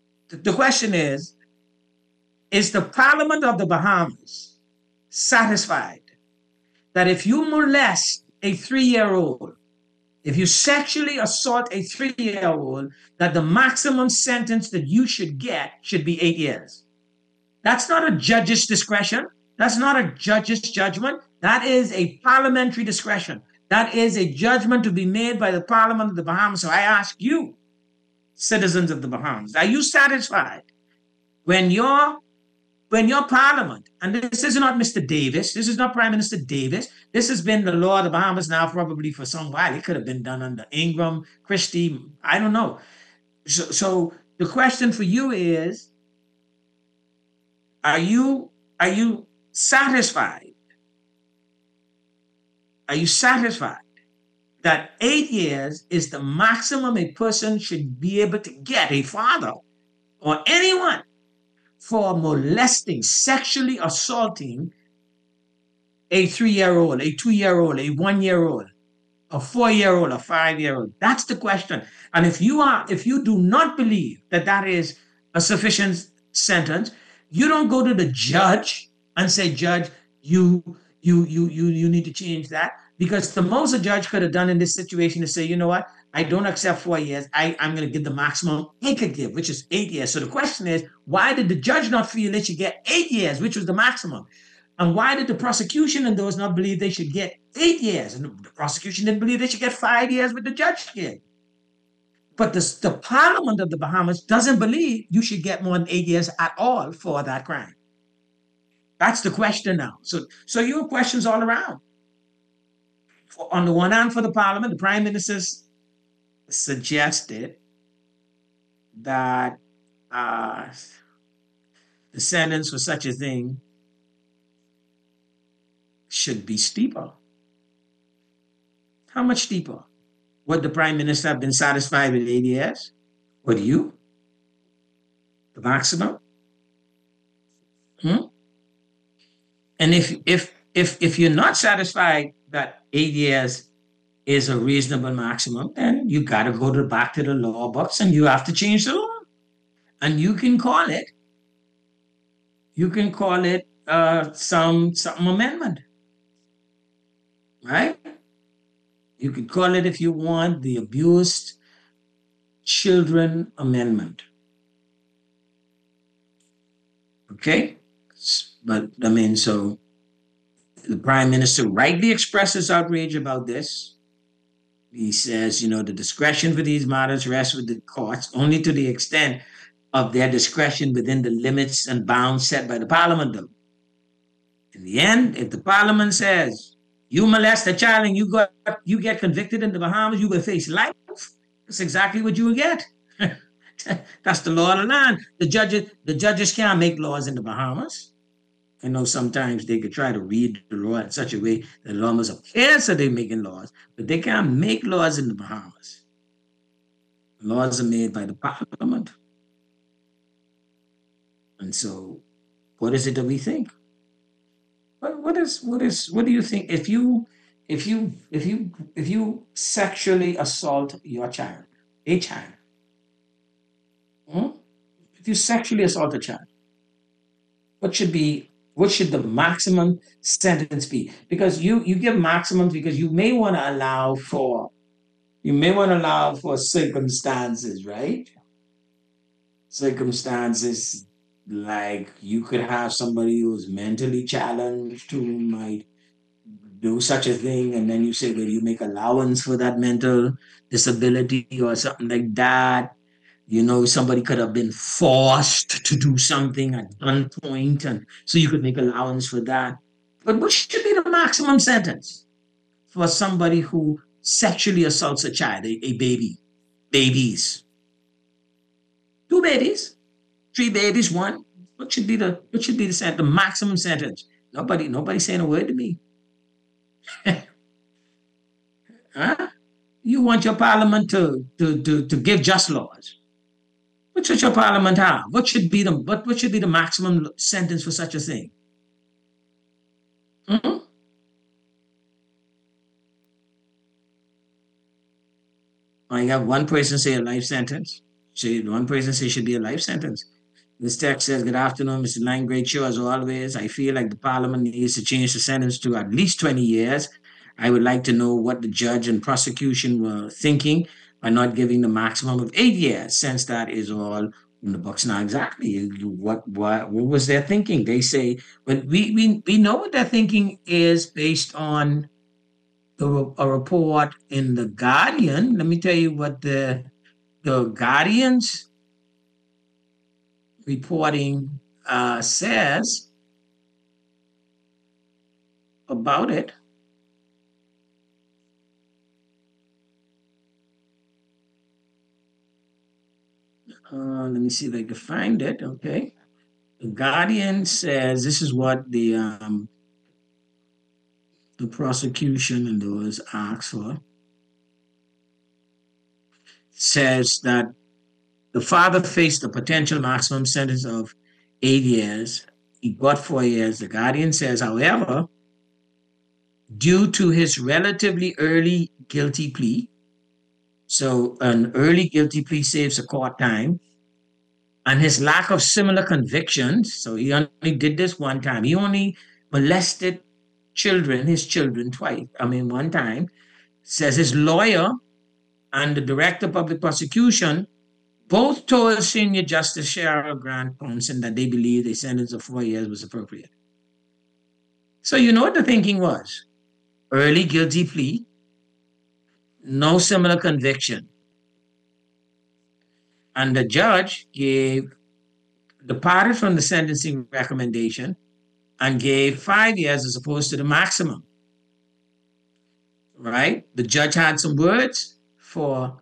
is the Parliament of the Bahamas satisfied that if you molest a 3-year-old, if you sexually assault a 3-year-old, that the maximum sentence that you should get should be 8 years? That's not a judge's discretion. That's not a judge's judgment. That is a parliamentary discretion. That is a judgment to be made by the Parliament of the Bahamas. So I ask you, citizens of the Bahamas, are you satisfied when your Parliament, and this is not Mr. Davis, this is not Prime Minister Davis, this has been the law of the Bahamas now probably for some while. It could have been done under Ingram, Christie, I don't know. So the question for you is, are you satisfied? Are you satisfied that 8 years is the maximum a person should be able to get, a father or anyone, for molesting, sexually assaulting a 3-year-old, a 2-year-old, a 1-year-old, a 4-year-old, a 5-year-old? That's the question. And if you do not believe that that is a sufficient sentence, you don't go to the judge and say, Judge, you need to change that. Because the most a judge could have done in this situation is say, you know what, I don't accept 4 years. I'm going to give the maximum he could give, which is 8 years. So the question is, why did the judge not feel they should get 8 years, which was the maximum? And why did the prosecution and those not believe they should get 8 years? And the prosecution didn't believe they should get 5 years, but the judge did. But the Parliament of the Bahamas doesn't believe you should get more than 8 years at all for that crime. That's the question now. So you have questions all around. On the one hand, for the Parliament, the Prime Minister suggested that the sentence for such a thing should be steeper. How much steeper? Would the Prime Minister have been satisfied with 8 years? Would you? The maximum? And if you're not satisfied that 8 years is a reasonable maximum, then you got to go back to the law books and you have to change the law. And you can call it some amendment, right? You could call it, if you want, the Abused Children Amendment. Okay? But, so the Prime Minister rightly expresses outrage about this. He says, the discretion for these matters rests with the courts only to the extent of their discretion within the limits and bounds set by the Parliament, though. In the end, if the Parliament says, you molest a child and you get convicted in the Bahamas, you will face life, that's exactly what you will get. That's the law of the land. The judges can't make laws in the Bahamas. I know sometimes they could try to read the law in such a way that it almost appears that they're making laws, but they can't make laws in the Bahamas. Laws are made by the Parliament. And so, what is it that we think? What do you think if you sexually assault your child, a child? If you sexually assault a child, what should the maximum sentence be? Because you give maximums because you may want to allow for circumstances, right? Circumstances like you could have somebody who's mentally challenged who might do such a thing, and then you say, well, you make allowance for that mental disability or something like that. Somebody could have been forced to do something at gunpoint, and so you could make allowance for that. But what should be the maximum sentence for somebody who sexually assaults a child, a baby, babies? 2 babies, 3 babies, 1. What should be the the maximum sentence? Nobody saying a word to me. Huh? You want your parliament to give just laws. What should your parliament have? What should be the maximum sentence for such a thing? I have one person say a life sentence. One person say it should be a life sentence. This text says, "Good afternoon, Mr. Lang. Great show as always. I feel like the parliament needs to change the sentence to at least 20 years. I would like to know what the judge and prosecution were thinking by not giving the maximum of 8 years, since that is all in the books now." Exactly. What was their thinking? They say, but we know what their thinking is based on a report in The Guardian. Let me tell you what the Guardian's reporting says about it. Let me see if I can find it. Okay. The Guardian says this is what the prosecution and those asked for. Says that the father faced a potential maximum sentence of 8 years. He got 4 years. The Guardian says, however, due to his relatively early guilty plea, so an early guilty plea saves a court time, and his lack of similar convictions, so he only did this one time. He only molested his children one time, says his lawyer and the director of public prosecution both told Senior Justice Cheryl Grant Thompson that they believed a sentence of 4 years was appropriate. So you know what the thinking was? Early guilty plea, no similar conviction. And the judge departed from the sentencing recommendation and gave 5 years as opposed to the maximum. Right? The judge had some words for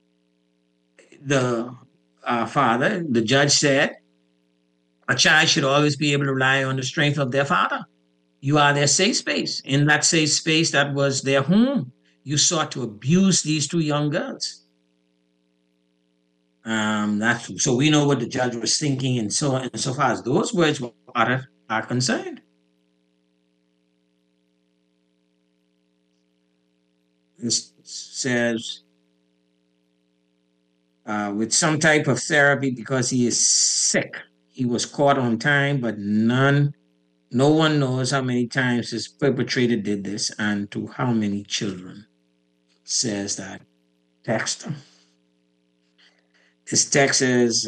the father. The judge said, a child should always be able to rely on the strength of their father. You are their safe space. In that safe space, that was their home. You sought to abuse these 2 young girls. So we know what the judge was thinking, and so far as those words are concerned. This says, with some type of therapy because he is sick. He was caught on time, but no one knows how many times his perpetrator did this and to how many children, says that text. This text says,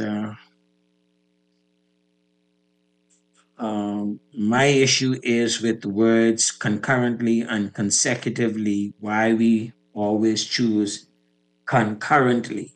my issue is with the words concurrently and consecutively, why we always choose concurrently.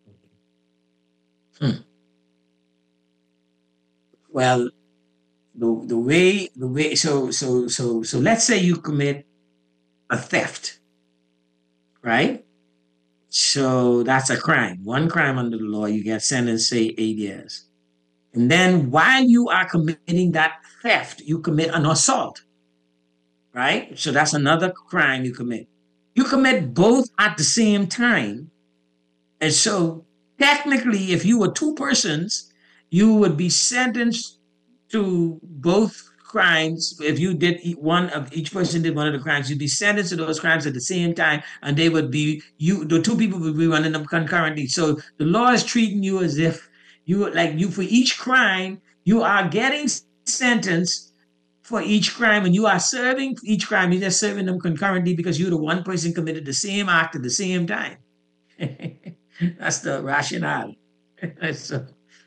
Well, the way so let's say you commit a theft, right? So that's a crime. One crime under the law, you get sentenced, say, 8 years. And then while you are committing that theft, you commit an assault, right? So that's another crime you commit. You commit both at the same time. And so technically, if you were 2 persons, you would be sentenced to both crimes. If you did each person did one of the crimes, you'd be sentenced to those crimes at the same time, and they would be the 2 people would be running them concurrently. So the law is treating you as if you for each crime, you are getting sentenced for each crime, and you are serving each crime. You're just serving them concurrently because you're the one person committed the same act at the same time. That's the rationale. So,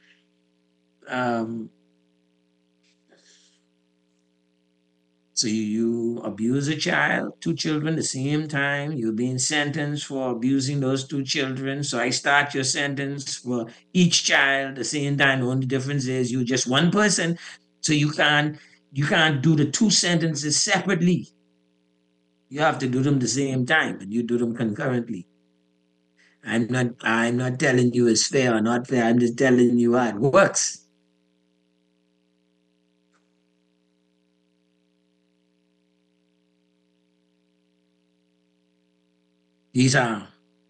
so you abuse a child, 2 children, the same time. You're being sentenced for abusing those 2 children. So I start your sentence for each child the same time. The only difference is you're just one person. So you can't You can't do the two sentences separately. You have to do them the same time, but you do them concurrently. I'm not telling you it's fair or not fair. I'm just telling you how it works. These are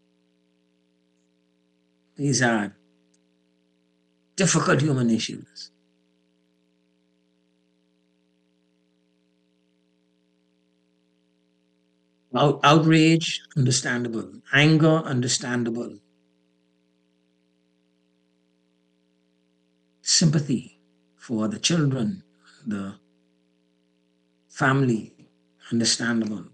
difficult human issues. Outrage, understandable. Anger, understandable. Sympathy for the children, the family, understandable.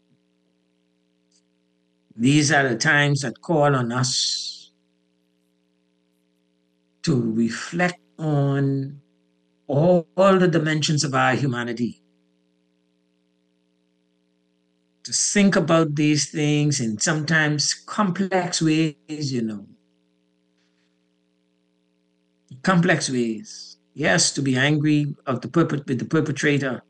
These are the times that call on us to reflect on all the dimensions of our humanity. To think about these things in sometimes complex ways, Complex ways. Yes, to be angry with the perpetrator,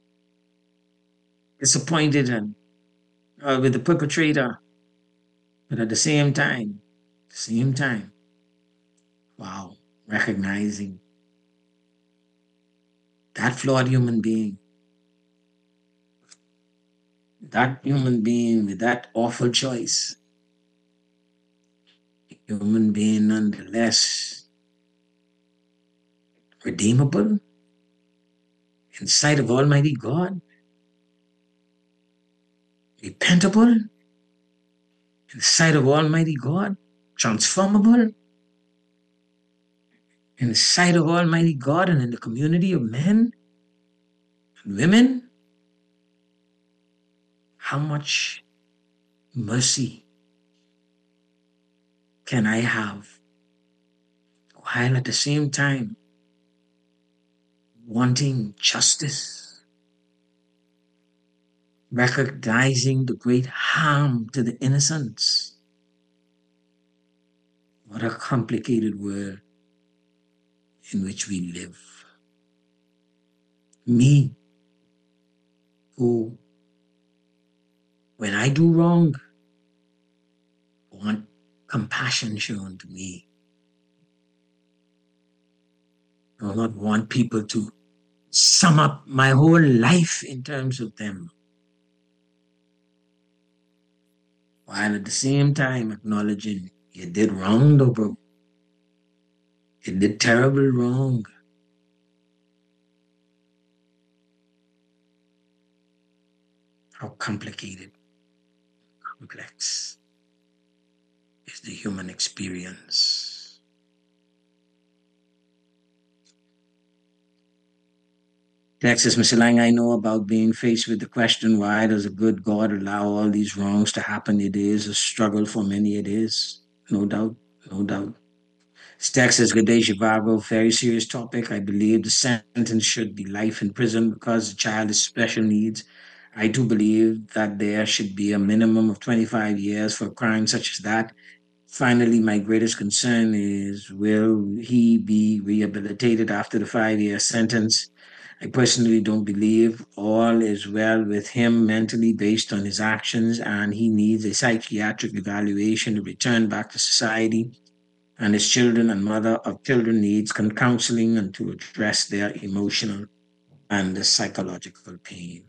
disappointed with the perpetrator, but at the same time, wow, recognizing that flawed human being, with that awful choice, human being nonetheless redeemable in sight of Almighty God, repentable in the sight of Almighty God, transformable in the sight of Almighty God and in the community of men and women. How much mercy can I have while at the same time wanting justice, recognizing the great harm to the innocents? What a complicated world in which we live. Me, who, when I do wrong, want compassion shown to me. I do not want people to sum up my whole life in terms of them, while at the same time acknowledging you did wrong though, bro. You did terrible wrong. How complicated, complex is the human experience. Texas, Mr. Lang, I know about being faced with the question, why does a good God allow all these wrongs to happen? It is a struggle for many, it is. No doubt, no doubt. Texas, good day, Zhivago. Very serious topic. I believe the sentence should be life in prison because the child has special needs. I do believe that there should be a minimum of 25 years for a crime such as that. Finally, my greatest concern is, will he be rehabilitated after the 5-year sentence? I personally don't believe all is well with him mentally based on his actions, and he needs a psychiatric evaluation to return back to society. And his children and mother of children needs counseling and to address their emotional and psychological pain.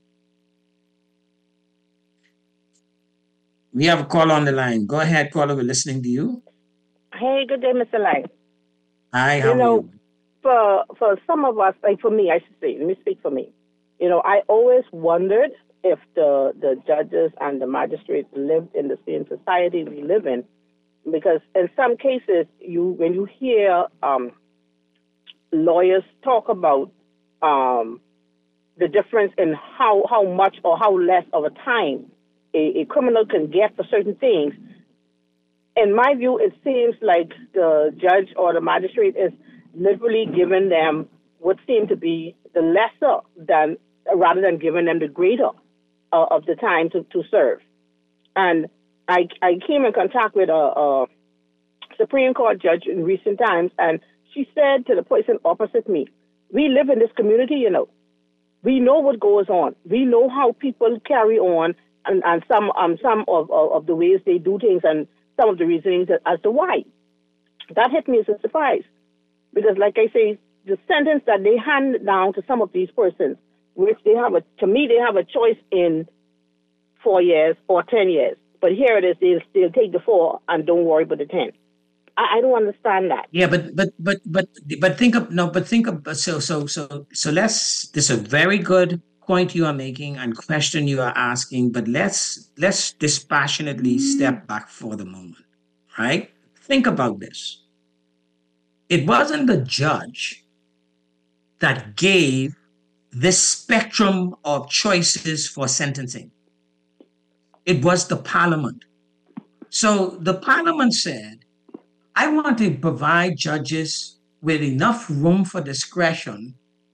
We have a call on the line. Go ahead, caller. We're listening to you. Hey, good day, Mr. Lang. Hi, how are you? For some of us, like for me, I should say, let me speak for me. I always wondered if the judges and the magistrates lived in the same society we live in, because in some cases, when you hear lawyers talk about the difference in how much or how less of a time a criminal can get for certain things, in my view, it seems like the judge or the magistrate is literally giving them what seemed to be the lesser than, rather than giving them the greater of the time to serve. And I came in contact with a Supreme Court judge in recent times, and she said to the person opposite me, we live in this community, We know what goes on. We know how people carry on, and some of the ways they do things, and some of the reasonings as to why. That hit me as a surprise, because, like I say, the sentence that they hand down to some of these persons, which they have to me, they have a choice in 4 years or 10 years. But here it is, they'll take the 4 and don't worry about the 10. I don't understand that. Yeah, but think of so let's, this is a very good point you are making and question you are asking, but let's dispassionately step back for the moment, right? Think about this. It wasn't the judge that gave this spectrum of choices for sentencing. It was the parliament. So the parliament said, I want to provide judges with enough room for discretion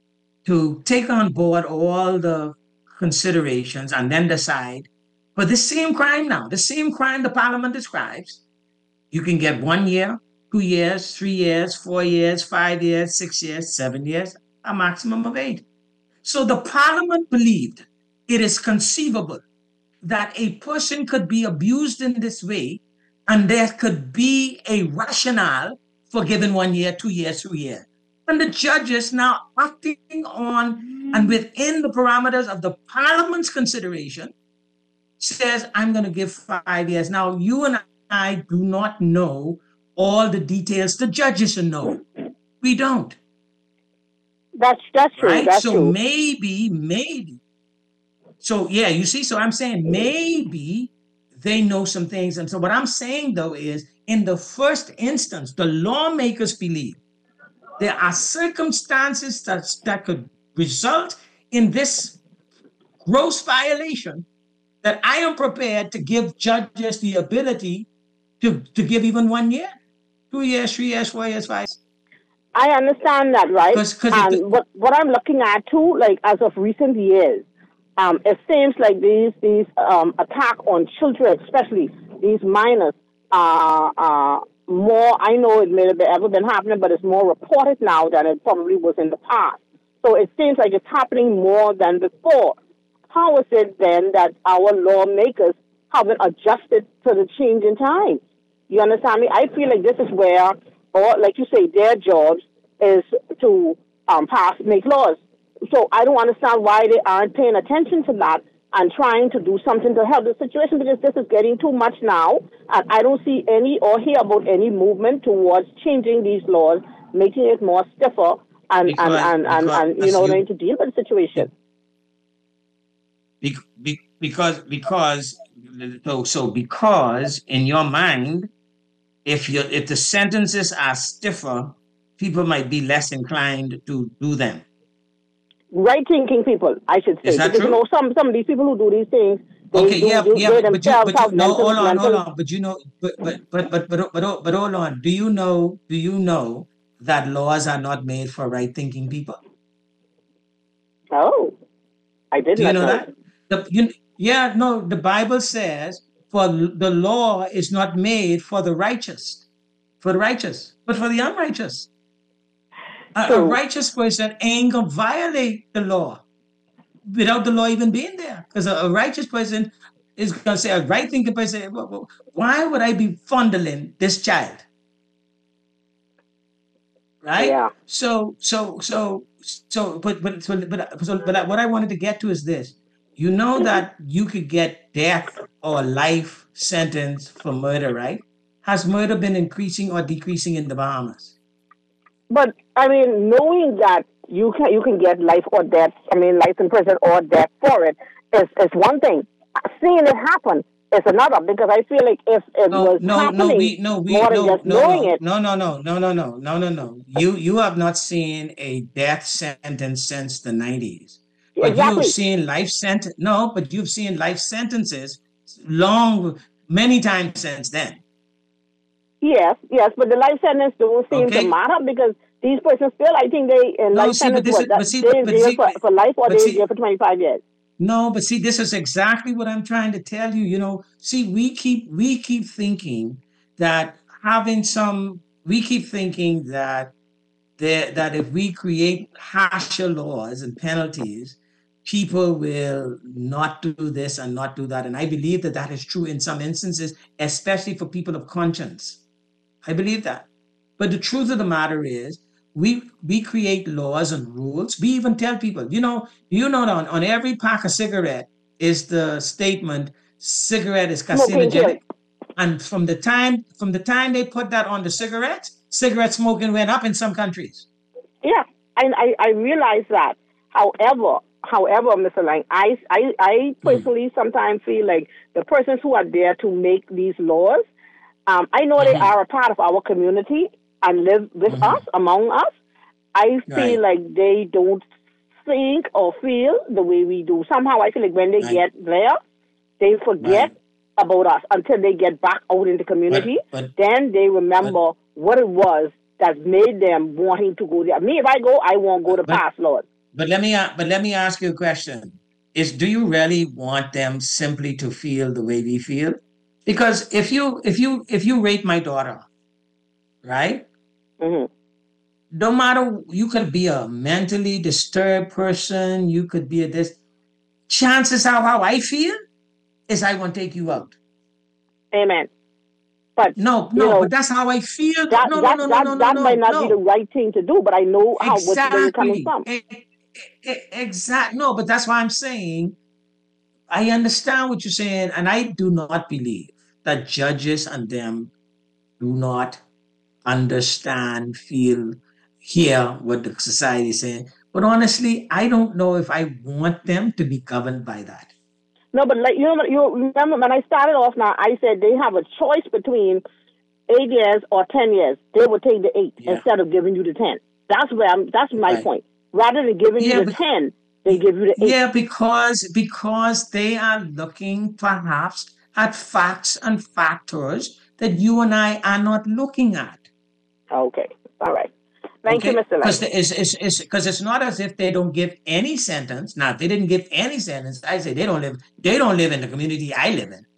to take on board all the considerations and then decide for the same crime now, the same crime the parliament describes. You can get 1 year, 2 years, 3 years, 4 years, 5 years, 6 years, 7 years, a maximum of 8. So the parliament believed it is conceivable that a person could be abused in this way, and there could be a rationale for giving 1 year, 2 years, 3 years. And the judges now acting on and within the parameters of the parliament's consideration says, I'm going to give 5 years. Now, you and I do not know all the details. The judges should know. We don't. That's true. Right? That's so true. maybe. So yeah, you see, so I'm saying maybe they know some things. And so what I'm saying though is, in the first instance, the lawmakers believe there are circumstances that could result in this gross violation that I am prepared to give judges the ability to give even 1 year, 2 years, 3 years, 4 years, 5 years. I understand that, right? And what I'm looking at too, like as of recent years, it seems like these attack on children, especially these minors, are more. I know it may have ever been happening, but it's more reported now than it probably was in the past. So it seems like it's happening more than before. How is it then that our lawmakers haven't adjusted to the change in time? You understand me? I feel like this is where, or like you say, their jobs is to make laws. So I don't understand why they aren't paying attention to that and trying to do something to help the situation, because this is getting too much now, and I don't see any or hear about any movement towards changing these laws, making it more stiffer and you know, to deal with the situation. Because in your mind, if the sentences are stiffer, people might be less inclined to do them. Right-thinking people, I should say. Is that because true? You know, some of these people who do these things, Hold on. Do you know that laws are not made for right-thinking people? Oh, I didn't. Do you know that? The Bible says, for the law is not made for the righteous, but for the unrighteous. A righteous person ain't gonna violate the law without the law even being there, because a righteous person is gonna say, a right-thinking person, why would I be fondling this child? Right? Yeah. But what I wanted to get to is this. You know that you could get death or life sentence for murder, right? Has murder been increasing or decreasing in the Bahamas? But I mean, knowing that you can get life or death, life in prison or death for it is one thing. Seeing it happen is another, because I feel like if it was happening more than just knowing it. No. You have not seen a death sentence since the 90s. But Exactly. you've seen life sentence. No, but you've seen life sentences many times since then. Yes, but the life sentence don't seem to matter, because these persons still, I think they in life sentence they're in jail for life, or they're in jail for 25 years. No, but see, this is exactly what I'm trying to tell you. You know, see, we keep thinking that that if we create harsher laws and penalties, people will not do this and not do that. And I believe that that is true in some instances, especially for people of conscience. I believe that. But the truth of the matter is, we create laws and rules. We even tell people, that on every pack of cigarette is the statement, cigarette is carcinogenic. And from the time they put that on the cigarettes, cigarette smoking went up in some countries. Yeah, and I realize that. However, Mr. Lang, I personally sometimes feel like the persons who are there to make these laws, I know they are a part of our community and live with us, among us. I feel like they don't think or feel the way we do. Somehow I feel like when they get there, they forget about us until they get back out in the community. But then they remember what it was that made them wanting to go there. Me, if I go, I won't go to pass, Lord. But let me ask you a question. Do you really want them simply to feel the way we feel? Because if you rape my daughter, right? Mm-hmm. No matter, you could be a mentally disturbed person, you could be chances are how I feel is I won't take you out. Amen. But but that's how I feel. That might not be the right thing to do, but I know where you're coming from. Exactly. No, but that's why I'm saying I understand what you're saying, and I do not believe that judges and them do not understand, feel, hear what the society is saying. But honestly, I don't know if I want them to be governed by that. No, but you remember when I started off now, I said they have a choice between 8 years or 10 years. They would take the 8 instead of giving you the 10. That's my point. Rather than giving you the 10, they give you the 8. Yeah, because they are looking perhaps at facts and factors that you and I are not looking at. Okay. All right. Thank you, Mr. Lang. Because it's not as if they don't give any sentence. Now, if they didn't give any sentence, I say they don't live in the community I live in.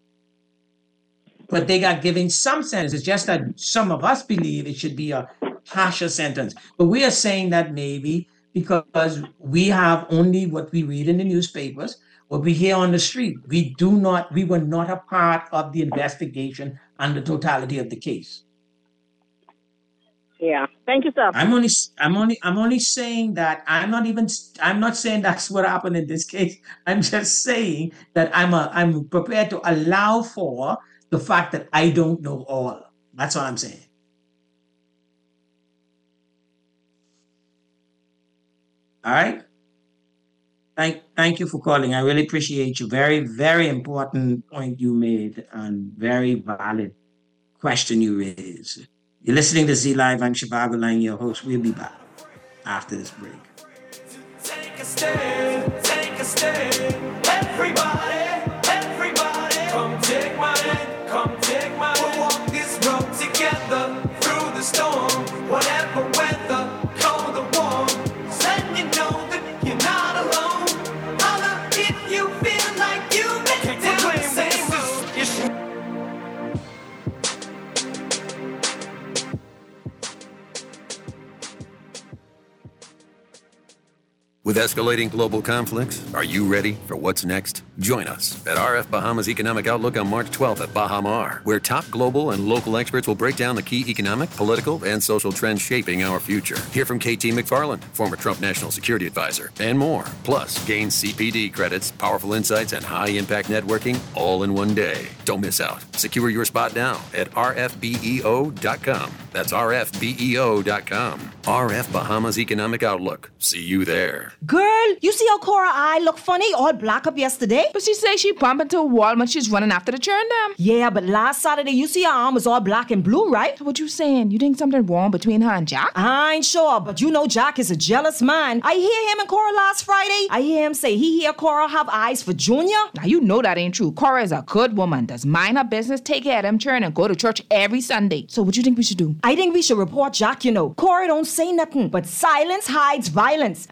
But they got giving some sentence. It's just that some of us believe it should be a harsher sentence. But we are saying that maybe because we have only what we read in the newspapers, what we hear on the street. We were not a part of the investigation and the totality of the case. Yeah. Thank you, sir. I'm only saying that I'm not saying that's what happened in this case. I'm just saying that I'm prepared to allow for the fact that I don't know all. That's what I'm saying. All right. Thank you for calling. I really appreciate you. Very, very important point you made and very valid question you raised. You're listening to Z Live. I'm Shivago Lang, your host. We'll be back after this break. Take a stand, everybody, come take my hand, we'll walk this road together through the storm, whatever weather, cold or warm, letting you know that you're not alone, holla if you feel like you've been down the same road. With escalating global conflicts, are you ready for what's next? Join us at RF Bahamas Economic Outlook on March 12th at Bahamar, where top global and local experts will break down the key economic, political, and social trends shaping our future. Hear from KT McFarland, former Trump National Security Advisor, and more. Plus, gain CPD credits, powerful insights, and high-impact networking all in one day. Don't miss out. Secure your spot now at rfbeo.com. That's rfbeo.com. RF Bahamas Economic Outlook. See you there. Girl, you see how Cora eye look funny, all black up yesterday? But she say she bump into a wall when she's running after the churn dam. Yeah, but last Saturday, you see her arm was all black and blue, right? What you saying? You think something wrong between her and Jack? I ain't sure, but you know Jack is a jealous man. I hear him and Cora last Friday. I hear him say he hear Cora have eyes for Junior. Now, you know that ain't true. Cora is a good woman, does mind her business, take care of them churn, and go to church every Sunday. So what you think we should do? I think we should report Jack, you know. Cora don't say nothing, but silence hides violence, and we don't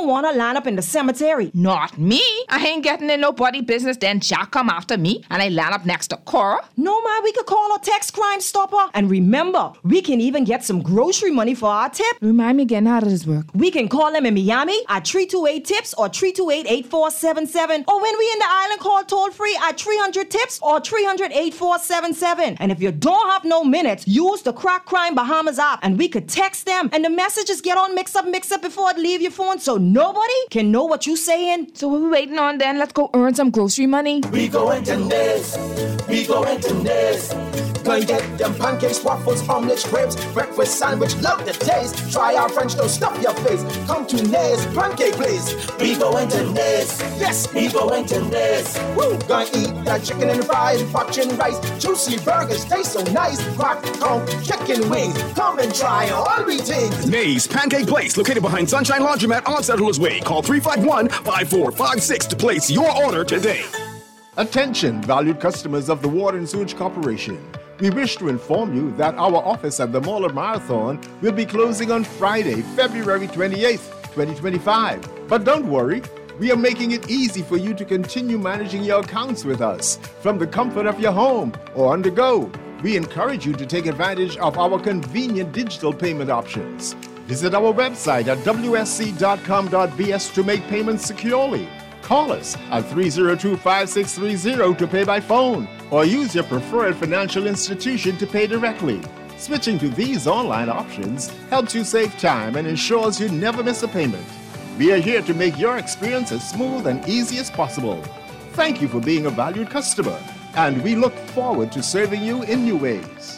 don't want to line up in the cemetery. Not me. I ain't getting in nobody business. Then Jack come after me and I line up next to Cora. No, man, we could call a text Crime Stopper. And remember, we can even get some grocery money for our tip. Remind me again, how does this work? We can call them in Miami at 328-TIPS or 328-8477. Or when we in the island, call toll-free at 300-TIPS or 300-8477. And if you don't have no minutes, use the Crack Crime Bahamas app and we could text them and the messages get all mixed up before it leave your phone so nobody can know what you saying. So what we waiting on then? Let's go earn some grocery money. We going to Nez. We going to Nez. Go and get them pancakes, waffles, omelets, crepes, breakfast sandwich, love the taste. Try our French, don't stuff your face. Come to Nez Pancake Place. We going to Nez. Yes, we going to Nez. Woo, gonna eat that chicken and fries, fortune rice, juicy burgers, taste so nice. Crack, corn, chicken wings. Come and try all we things. Nez Pancake Place, located behind Sunshine Laundromat on Settlers Way. Call 351-5456 to place your order today. Attention, valued customers of the Water and Sewage Corporation. We wish to inform you that our office at the Mall of Marathon will be closing on Friday, February 28th, 2025. But don't worry, we are making it easy for you to continue managing your accounts with us from the comfort of your home or on the go. We encourage you to take advantage of our convenient digital payment options. Visit our website at wsc.com.bs to make payments securely. Call us at 302-5630 to pay by phone or use your preferred financial institution to pay directly. Switching to these online options helps you save time and ensures you never miss a payment. We are here to make your experience as smooth and easy as possible. Thank you for being a valued customer, and we look forward to serving you in new ways.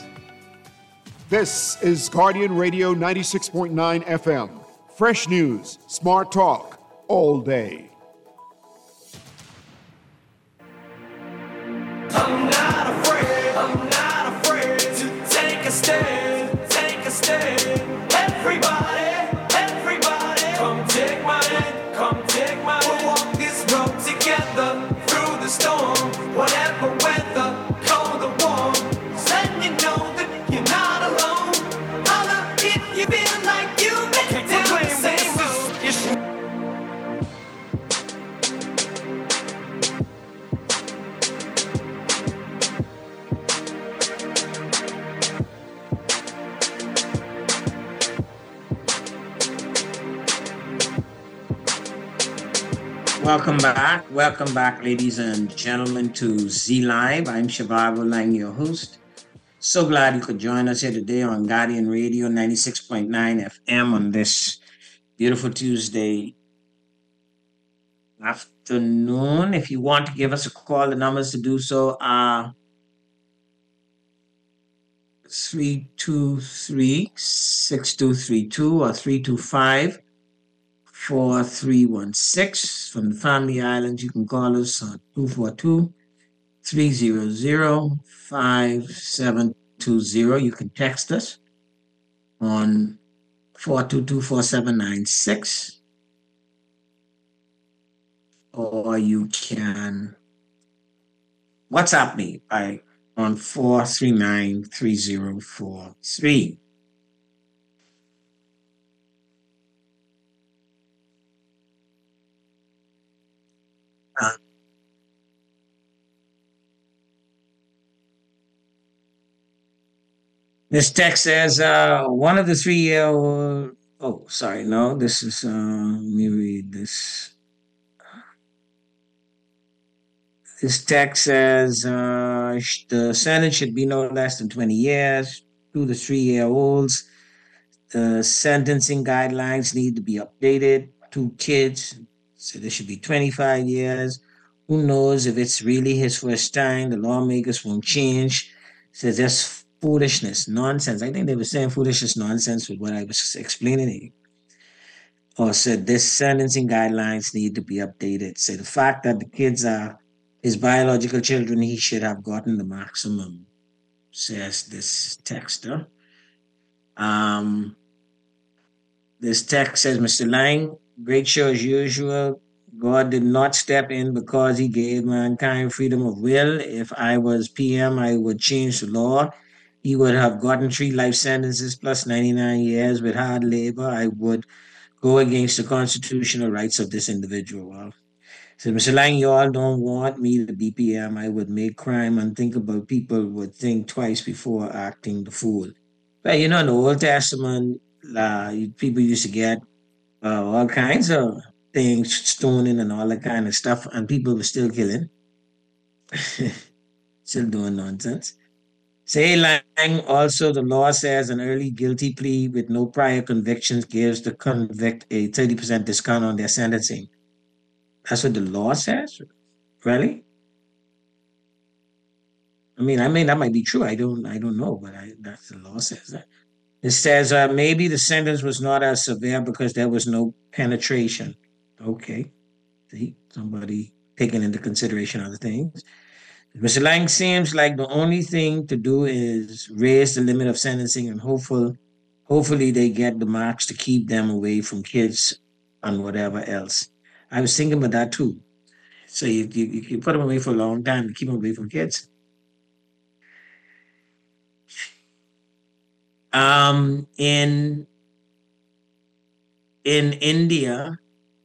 This is Guardian Radio 96.9 FM. Fresh news, smart talk, all day. I'm not afraid to take a stand, take a stand. Everybody, come take my hand, We'll walk this road together through the storm, whatever weather, cold or warm. Let you know that you're not alone. Holla if you feel like you've been down the same road. Welcome back, ladies and gentlemen, to Z Live. I'm Shivago Lang, your host. So glad you could join us here today on Guardian Radio 96.9 FM on this beautiful Tuesday afternoon. If you want to give us a call, the numbers to do so are 323-6232 or 325-4316. From the Family Islands, you can call us on 242-300-5720. You can text us on 422-4796. Or you can WhatsApp me on 439-3043. This text says, one of the 3-year-old, this is, let me read this. This text says, the sentence should be no less than 20 years to the 3-year-olds. The sentencing guidelines need to be updated. 2 kids, so there should be 25 years. Who knows if it's really his first time? The lawmakers won't change. Says that's foolishness, nonsense. I think they were saying foolishness, nonsense with what I was explaining here. Or said this sentencing guidelines need to be updated. Say the fact that the kids are his biological children, he should have gotten the maximum, says this texter. This text says, Mr. Lang, great show as usual. God did not step in because he gave mankind freedom of will. If I was PM, I would change the law. He would have gotten 3 life sentences plus 99 years with hard labor. I would go against the constitutional rights of this individual. Well, so Mr. Lang, you all don't want me to be PM. I would make crime unthinkable. People would think twice before acting the fool. But in the Old Testament, people used to get all kinds of things, stoning and all that kind of stuff, and people were still killing, still doing nonsense. Say Lang, also the law says an early guilty plea with no prior convictions gives the convict a 30% discount on their sentencing. That's what the law says? Really? I mean, that might be true. I don't know, but that's the law says that. It says maybe the sentence was not as severe because there was no penetration. Okay. See, somebody taking into consideration other things. Mr. Lang seems like the only thing to do is raise the limit of sentencing and hopefully they get the marks to keep them away from kids and whatever else. I was thinking about that too. So you put them away for a long time to keep them away from kids. In India,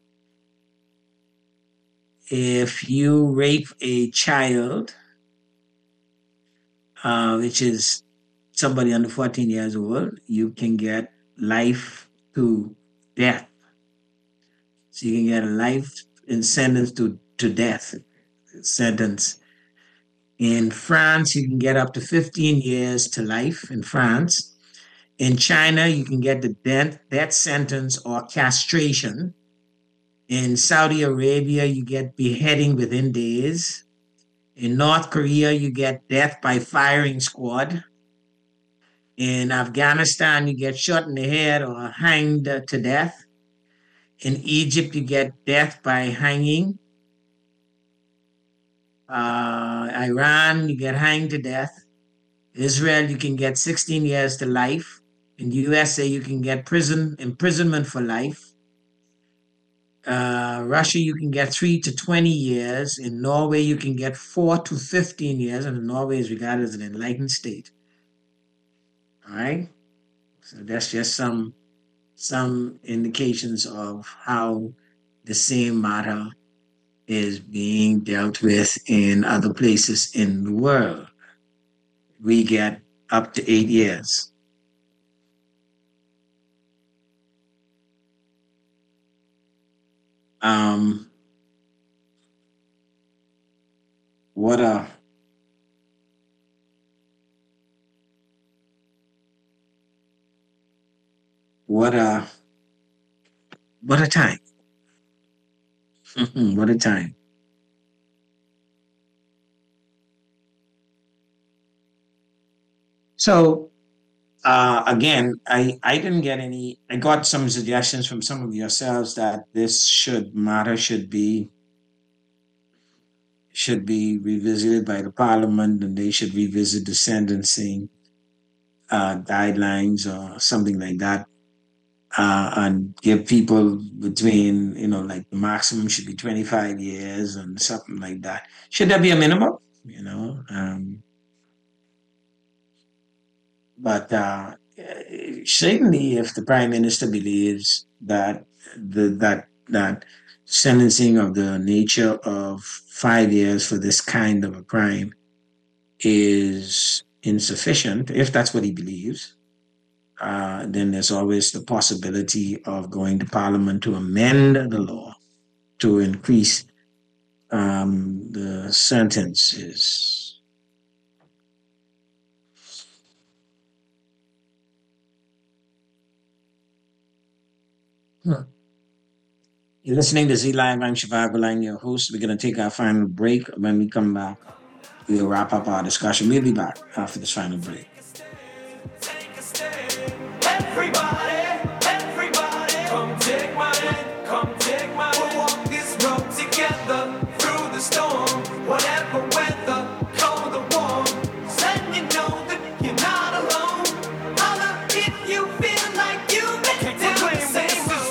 if you rape a child, which is somebody under 14 years old, you can get life to death. So you can get a life sentence to death sentence. In France, you can get up to 15 years to life in France. In China, you can get the death sentence or castration. In Saudi Arabia, you get beheading within days. In North Korea, you get death by firing squad. In Afghanistan, you get shot in the head or hanged to death. In Egypt, you get death by hanging. Iran, you get hanged to death. Israel, you can get 16 years to life. In the USA, you can get imprisonment for life. Russia, you can get 3 to 20 years. In Norway, you can get 4 to 15 years, and Norway is regarded as an enlightened state. All right? So that's just some indications of how the same matter is being dealt with in other places in the world. We get up to 8 years. What a time. What a time. So again, I didn't get any. I got some suggestions from some of yourselves that this matter should be revisited by the Parliament, and they should revisit the sentencing guidelines or something like that, and give people between, like the maximum should be 25 years and something like that. Should there be a minimum? But certainly, if the Prime Minister believes that that sentencing of the nature of 5 years for this kind of a crime is insufficient, if that's what he believes, then there's always the possibility of going to Parliament to amend the law to increase the sentences. You're listening to Z Live. I'm Shivago Lang, your host. We're going to take our final break. When we come back, we'll wrap up our discussion. We'll be back after this final break. Everybody, come take my hand, we'll walk this road together through the storm, whatever weather, cold or warm. Then you know that you're not alone. Holla if you feel like you've been down the same road.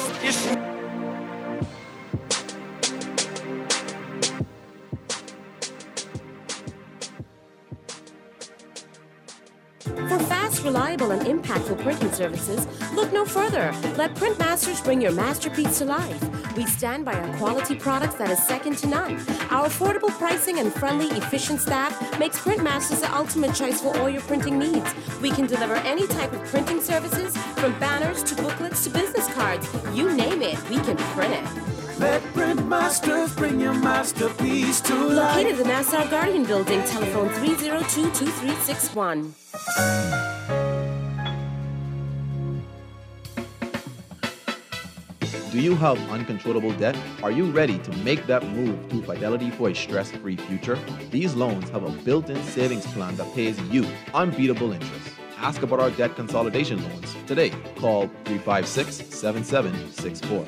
For fast most reliable and impactful printing services, look no further. Let Printmasters bring your masterpiece to life. We stand by our quality products that is second to none. Our affordable pricing and friendly, efficient staff makes Printmasters the ultimate choice for all your printing needs. We can deliver any type of printing services, from banners to booklets to business cards. You name it, we can print it. Let Printmasters bring your masterpiece to life. Located in the Nassau Guardian Building, telephone 302-2361. Do you have uncontrollable debt? Are you ready to make that move to Fidelity for a stress-free future? These loans have a built-in savings plan that pays you unbeatable interest. Ask about our debt consolidation loans today. Call 356-7764.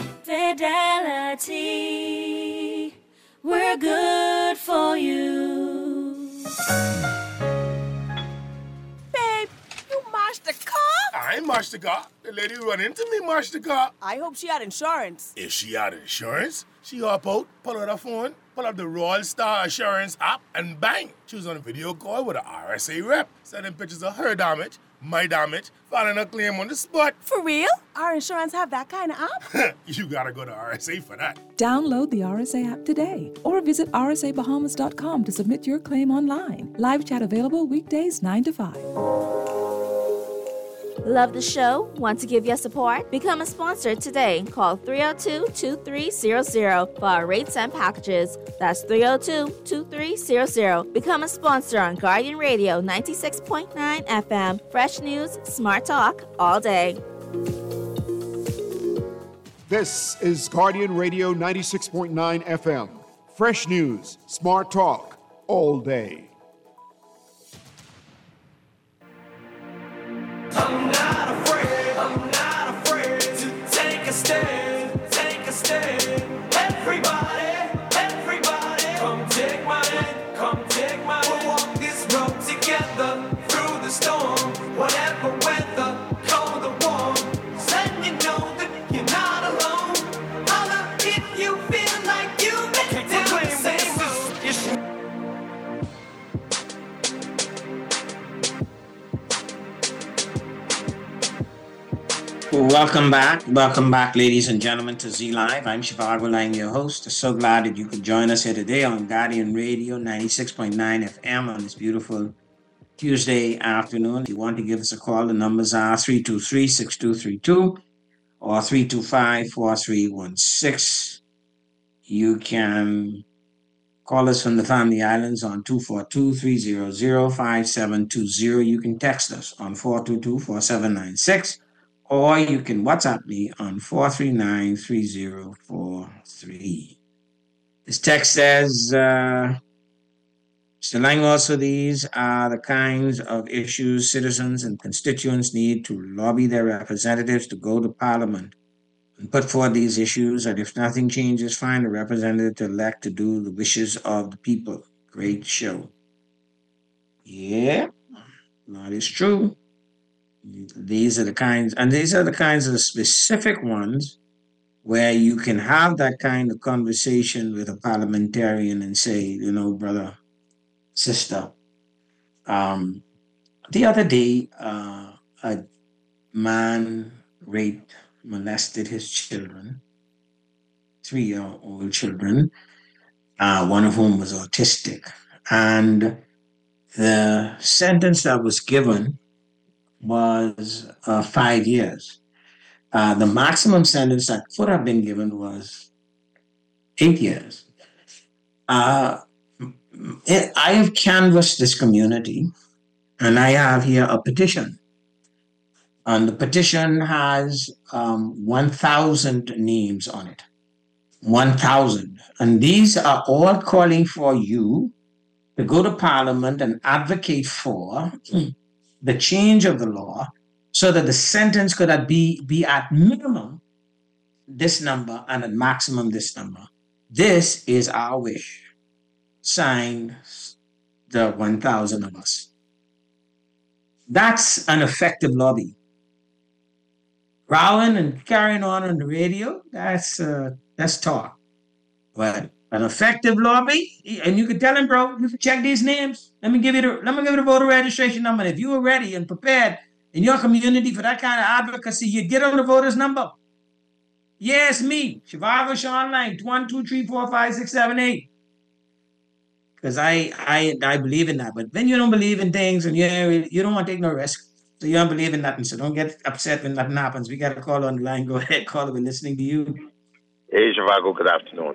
Fidelity, we're good for you. Babe, you mashed the car? I ain't mashed the car. The lady run into me, mashed the car. I hope she had insurance. If she had insurance, she hop out, pull out her phone, pull up the Royal Star Assurance app, and bang! She was on a video call with an RSA rep, sending pictures of her damage, my damage, filing a claim on the spot. For real? Our insurance have that kind of app? You gotta go to RSA for that. Download the RSA app today or visit rsabahamas.com to submit your claim online. Live chat available weekdays 9 to 5. Love the show? Want to give your support? Become a sponsor today. Call 302-2300 for our rates and packages. That's 302-2300. Become a sponsor on Guardian Radio 96.9 FM. Fresh news, smart talk, all day. This is Guardian Radio 96.9 FM. Fresh news, smart talk, all day. I'm not afraid to take a stand, everybody, come take my hand, we'll walk this road together, through the storm, whatever weather, cold or warm, letting you know that you're not alone, holla if you feel like you've been down the same road. Welcome back, ladies and gentlemen, to Z Live. I'm Shivago Lang, your host. So glad that you could join us here today on Guardian Radio 96.9 FM on this beautiful Tuesday afternoon. If you want to give us a call, the numbers are 323-6232 or 325-4316. You can call us from the Family Islands on 242-300-5720. You can text us on 422-4796. Or you can WhatsApp me on 439-3043. This text says, Mr. Lang, also these are the kinds of issues citizens and constituents need to lobby their representatives to go to Parliament and put forward these issues, and if nothing changes, find a representative to elect to do the wishes of the people. Great show. Yeah, that is true. These are the kinds of specific ones where you can have that kind of conversation with a parliamentarian and say, you know, brother, sister, the other day, a man raped, molested his children, 3-year-old children, one of whom was autistic. And the sentence that was given was 5 years. The maximum sentence that could have been given was 8 years. I have canvassed this community, and I have here a petition. And the petition has 1,000 names on it. 1,000. And these are all calling for you to go to Parliament and advocate for the change of the law so that the sentence could be at minimum this number and at maximum this number. This is our wish. Signed the 1,000 of us. That's an effective lobby. Rowing and carrying on the radio, that's talk. But an effective lobby, and you can tell him, bro, you can check these names. Let me give you the voter registration number. And if you were ready and prepared in your community for that kind of advocacy, you get on the voters number. Yes, me, Shivago Sean Lang, 1, 2, 3, 4, 5, 6, 7, 8. Because I believe in that. But when you don't believe in things and you don't want to take no risk, so you don't believe in nothing. So don't get upset when nothing happens. We got a call on the line. Go ahead, caller. We're listening to you. Hey, Shivago. Good afternoon.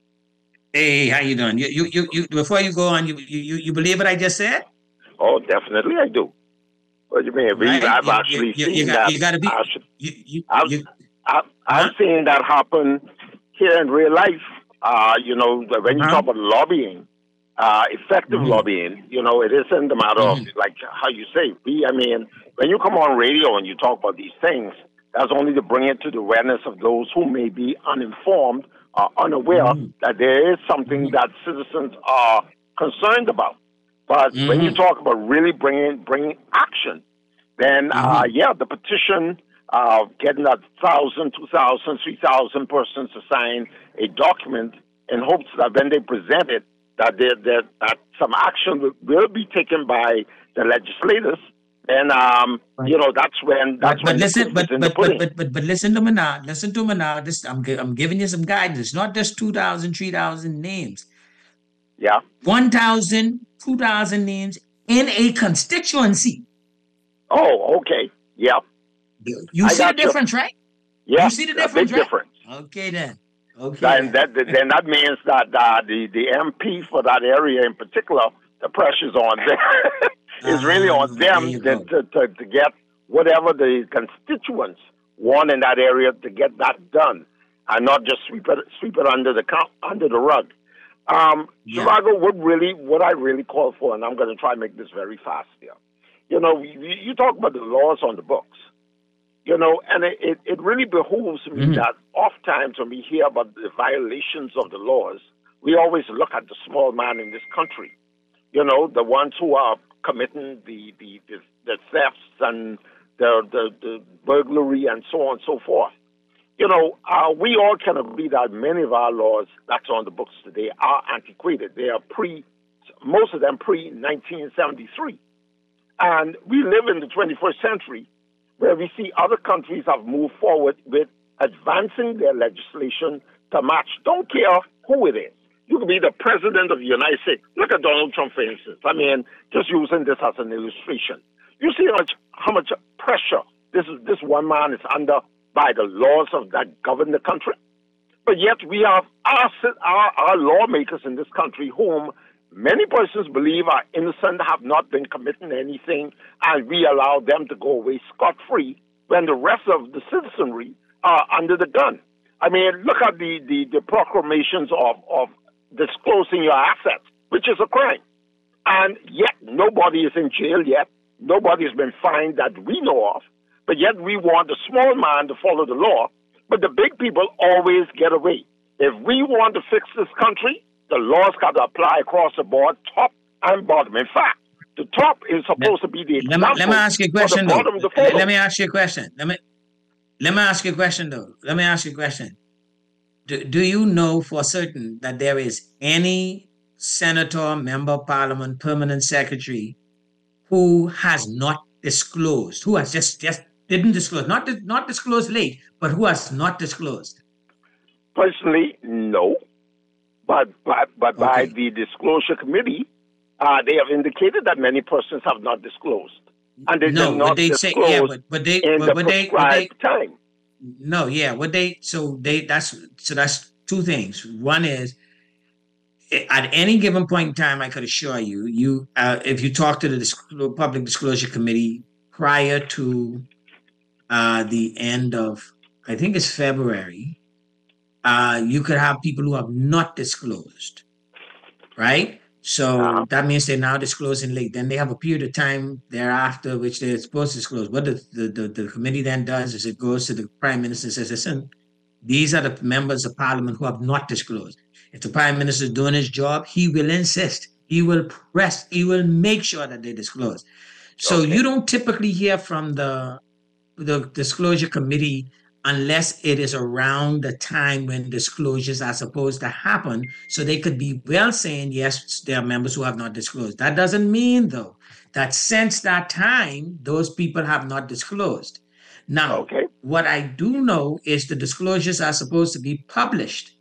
Hey, how you doing? You before you go on, you believe what I just said? Oh, definitely I do. What do you mean? Right. I've actually seen that. You got to be. I've seen that happen here in real life. When you talk about lobbying, effective lobbying, it isn't a matter of, like how you say, when you come on radio and you talk about these things, that's only to bring it to the awareness of those who may be uninformed or unaware that there is something that citizens are concerned about. But when you talk about really bringing action, then, the petition, getting 1,000, 2,000, 3,000 persons to sign a document in hopes that when they present it, that some action will be taken by the legislators, and that's when. But listen to me now. Listen to me now. This I'm giving you some guidance. It's not just 2,000, 3,000 names. Yeah. 1,000, 2,000 names in a constituency. Oh, okay. Yeah. You see the difference, right? Yeah. You see the difference, big difference. Okay, then. Okay. And that means that the MP for that area in particular, the pressure's on them. It's really on them to get whatever the constituents want in that area to get that done, and not just sweep it under the rug. Shivago, what I really call for, and I'm going to try and make this very fast here. You talk about the laws on the books. And it really behooves me that oftentimes when we hear about the violations of the laws, we always look at the small man in this country. The ones who are committing the thefts and the burglary and so on and so forth. We all can agree that many of our laws that's on the books today are antiquated. They are most of them pre-1973. And we live in the 21st century, where we see other countries have moved forward with advancing their legislation to match. Don't care who it is. You could be the president of the United States. Look at Donald Trump, for instance. Just using this as an illustration. You see how much pressure this one man is under by the laws that govern the country. But yet we have our lawmakers in this country whom many persons believe are innocent, have not been committing anything, and we allow them to go away scot-free when the rest of the citizenry are under the gun. Look at the proclamations of disclosing your assets, which is a crime. And yet nobody is in jail yet. Nobody has been fined that we know of. But yet we want the small man to follow the law, but the big people always get away. If we want to fix this country, the laws got to apply across the board, top and bottom. In fact, the top is supposed to be the example. Let me ask you a question, though. Let me ask you a question. Let me ask you a question, though. Let me ask you a question. Do you know for certain that there is any senator, member of parliament, permanent secretary who has not disclosed, who has just didn't disclose, not disclosed late, but who has not disclosed? Personally, no. But by the disclosure committee, they have indicated that many persons have not disclosed, and they did not disclose in the prescribed time. No, yeah, that's two things. One is, at any given point in time, I could assure you, if you talk to the Public Disclosure Committee prior to the end of, I think it's February, you could have people who have not disclosed, right? So that means they're now disclosing late. Then they have a period of time thereafter which they're supposed to disclose. What the committee then does is it goes to the Prime Minister and says, listen, these are the members of Parliament who have not disclosed. If the Prime Minister is doing his job, he will insist, he will press, he will make sure that they disclose. So you don't typically hear from the Disclosure Committee unless it is around the time when disclosures are supposed to happen. So they could be well saying, yes, there are members who have not disclosed. That doesn't mean, though, that since that time, those people have not disclosed. Now, what I do know is the disclosures are supposed to be published.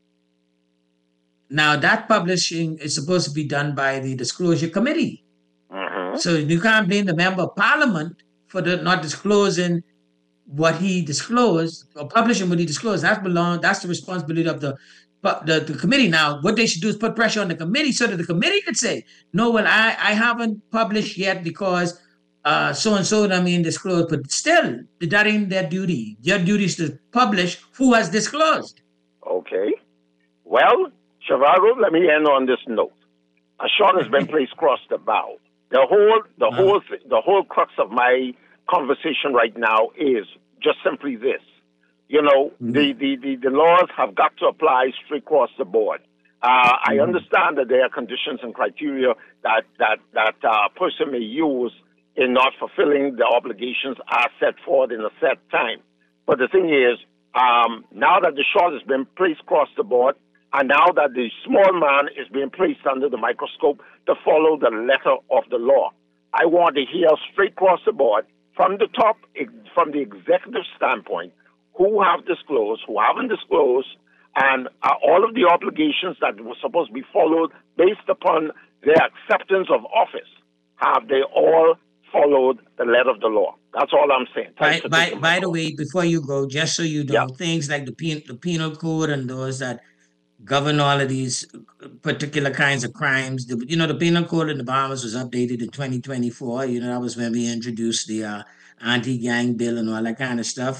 Now, that publishing is supposed to be done by the Disclosure Committee. So you can't blame the Member of Parliament for not disclosing what he disclosed or publishing what he disclosed. That's the responsibility of the committee. Now, what they should do is put pressure on the committee so that the committee could say, no, well, I haven't published yet because so-and-so disclosed, but still, that ain't their duty. Their duty is to publish who has disclosed. Okay. Well, Zhivago, let me end on this note. A shot has been placed across the bow. The whole crux of my conversation right now is just simply this. You know, the laws have got to apply straight across the board. I understand that there are conditions and criteria that a person may use in not fulfilling the obligations are set forth in a set time. But the thing is, now that the shot has been placed across the board, and now that the small man is being placed under the microscope to follow the letter of the law, I want to hear straight across the board, from the top, from the executive standpoint, who have disclosed, who haven't disclosed, and all of the obligations that were supposed to be followed based upon their acceptance of office. Have they all followed the letter of the law? That's all I'm saying. By the way, before you go, just so you know, things like the penal code and those that govern all of these particular kinds of crimes. The penal code in the Bahamas was updated in 2024. That was when we introduced the anti-gang bill and all that kind of stuff.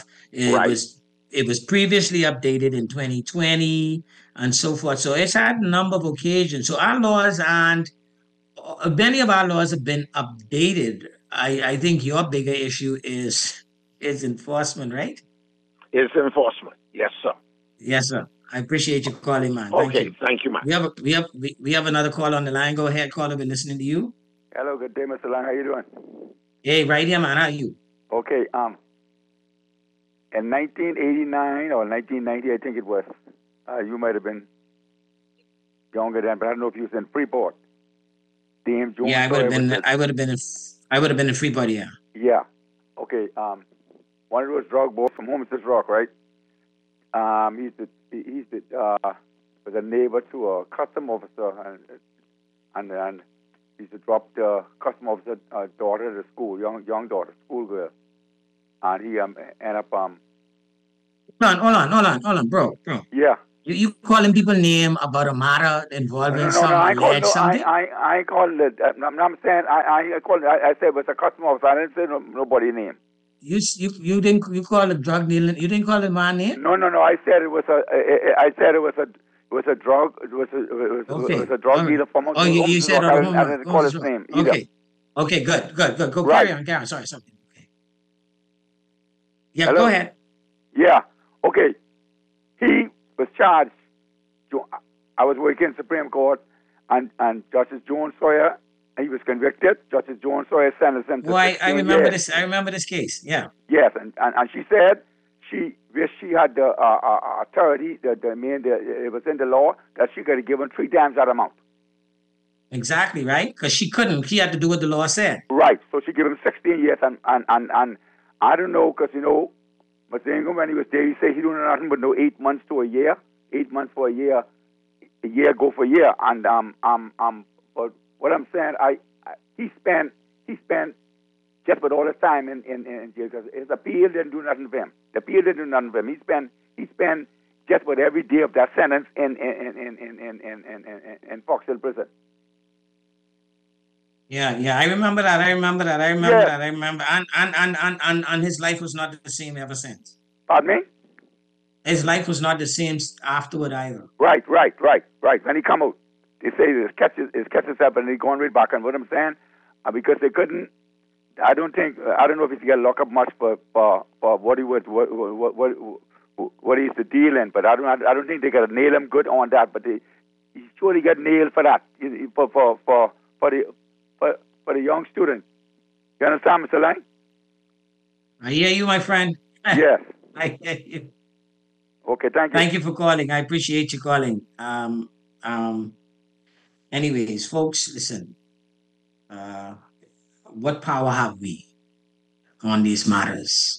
It was previously updated in 2020 and so forth. So it's had a number of occasions. So our laws many of our laws have been updated. I think your bigger issue is enforcement, right? It's enforcement. Yes, sir. Yes, sir. I appreciate you calling, man. Thank you, man. We have another call on the line. Go ahead, caller. We're listening to you. Hello, good day, Mr. Lang. How you doing? Hey, right here, man. How are you? Okay. In 1989 or 1990, I think it was. You might have been younger then, but I don't know if you was in Freeport. Dame Jones. Yeah, I would have been in Freeport. Yeah. Yeah. Okay. One of those drug boys from Homestead Rock, right? He was a neighbor to a custom officer, and he used to drop the custom officer daughter to school, young daughter, schoolgirl, and he ended up Hold on, bro. Yeah. You calling people name about a matter involving something? I called it. I'm saying I called it. I said it was a custom officer. I didn't say nobody's name. You didn't call it drug dealing. You didn't call it my name. No. I said it was a drug. It was a drug dealer from. Oh, you said I didn't call his name either. Okay, good. Go right. Carry on. Sorry, something. Okay. Yeah, Hello? Go ahead. Yeah. Okay. He was charged. I was working in Supreme Court, and Justice Joan Sawyer. He was convicted. Justice Joan Sawyer sentenced him to 16 I remember years. this. I remember this case. Yeah. Yes, and she said she wished she had the authority. It was in the law that she could have given 3 times that amount. Exactly right, because she couldn't. She had to do what the law said. Right. So she gave him 16 years, and I don't know, because Masengo, when he was there, he said he don't know nothing but 8 months to a year. 8 months for a year go for a year, and but what I'm saying, he spent just about all his time in jail, because his appeal didn't do nothing for him. The appeal didn't do nothing for him. He spent just about every day of that sentence in Fox Hill prison. Yeah, I remember that. I remember. And his life was not the same ever since. Pardon me? His life was not the same afterward either. Right. When he come out, they say his catches up and he going right back on what I'm saying, because they couldn't. I don't know if he's got locked up much for what he was what he used to deal in, but I don't think they got to nail him good on that. But he surely got nailed for that for the young student. You understand, Mr. Lang? I hear you, my friend. Yes. I hear you. Okay, thank you. Thank you for calling. I appreciate you calling. Anyways, folks, listen. What power have we on these matters?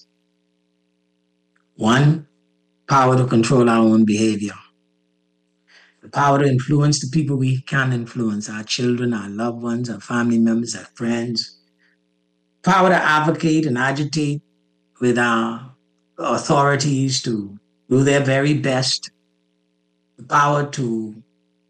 One, power to control our own behavior. The power to influence the people we can influence, our children, our loved ones, our family members, our friends. Power to advocate and agitate with our authorities to do their very best. The power to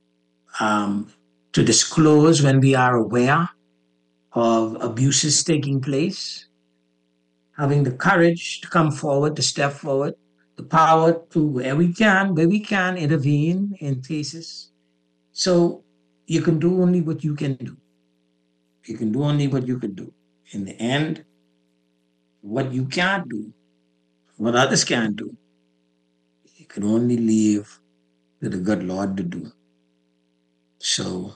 disclose when we are aware of abuses taking place. Having the courage to come forward, to step forward. The power to, where we can, intervene in cases. So you can do only what you can do. You can do only what you can do. In the end, what you can't do, what others can't do, you can only leave to the good Lord to do. So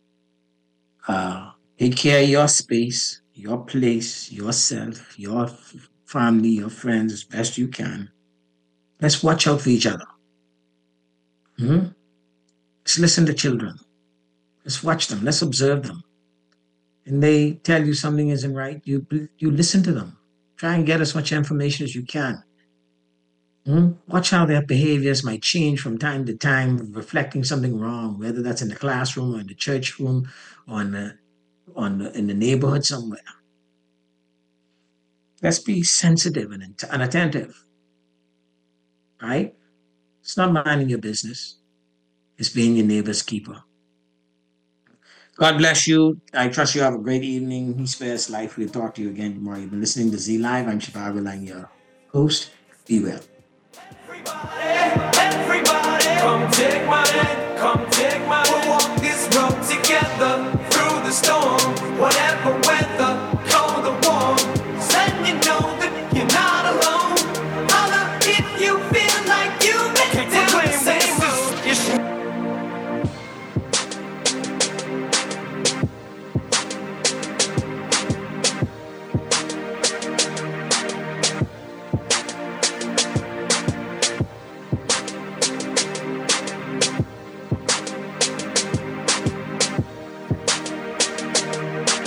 take care of your space, your place, yourself, your family, your friends as best you can. Let's watch out for each other. Let's listen to children. Let's watch them. Let's observe them. And they tell you something isn't right, you listen to them. Try and get as much information as you can. Watch how their behaviors might change from time to time, reflecting something wrong, whether that's in the classroom or in the church room or in the neighborhood somewhere. Let's be sensitive and attentive. Right? It's not minding your business. It's being your neighbor's keeper. God bless you. I trust you have a great evening. He spares life. We'll talk to you again tomorrow. You've been listening to Z Live. I'm Shivago Lang, your host. Be well. Everybody, come take my hand, come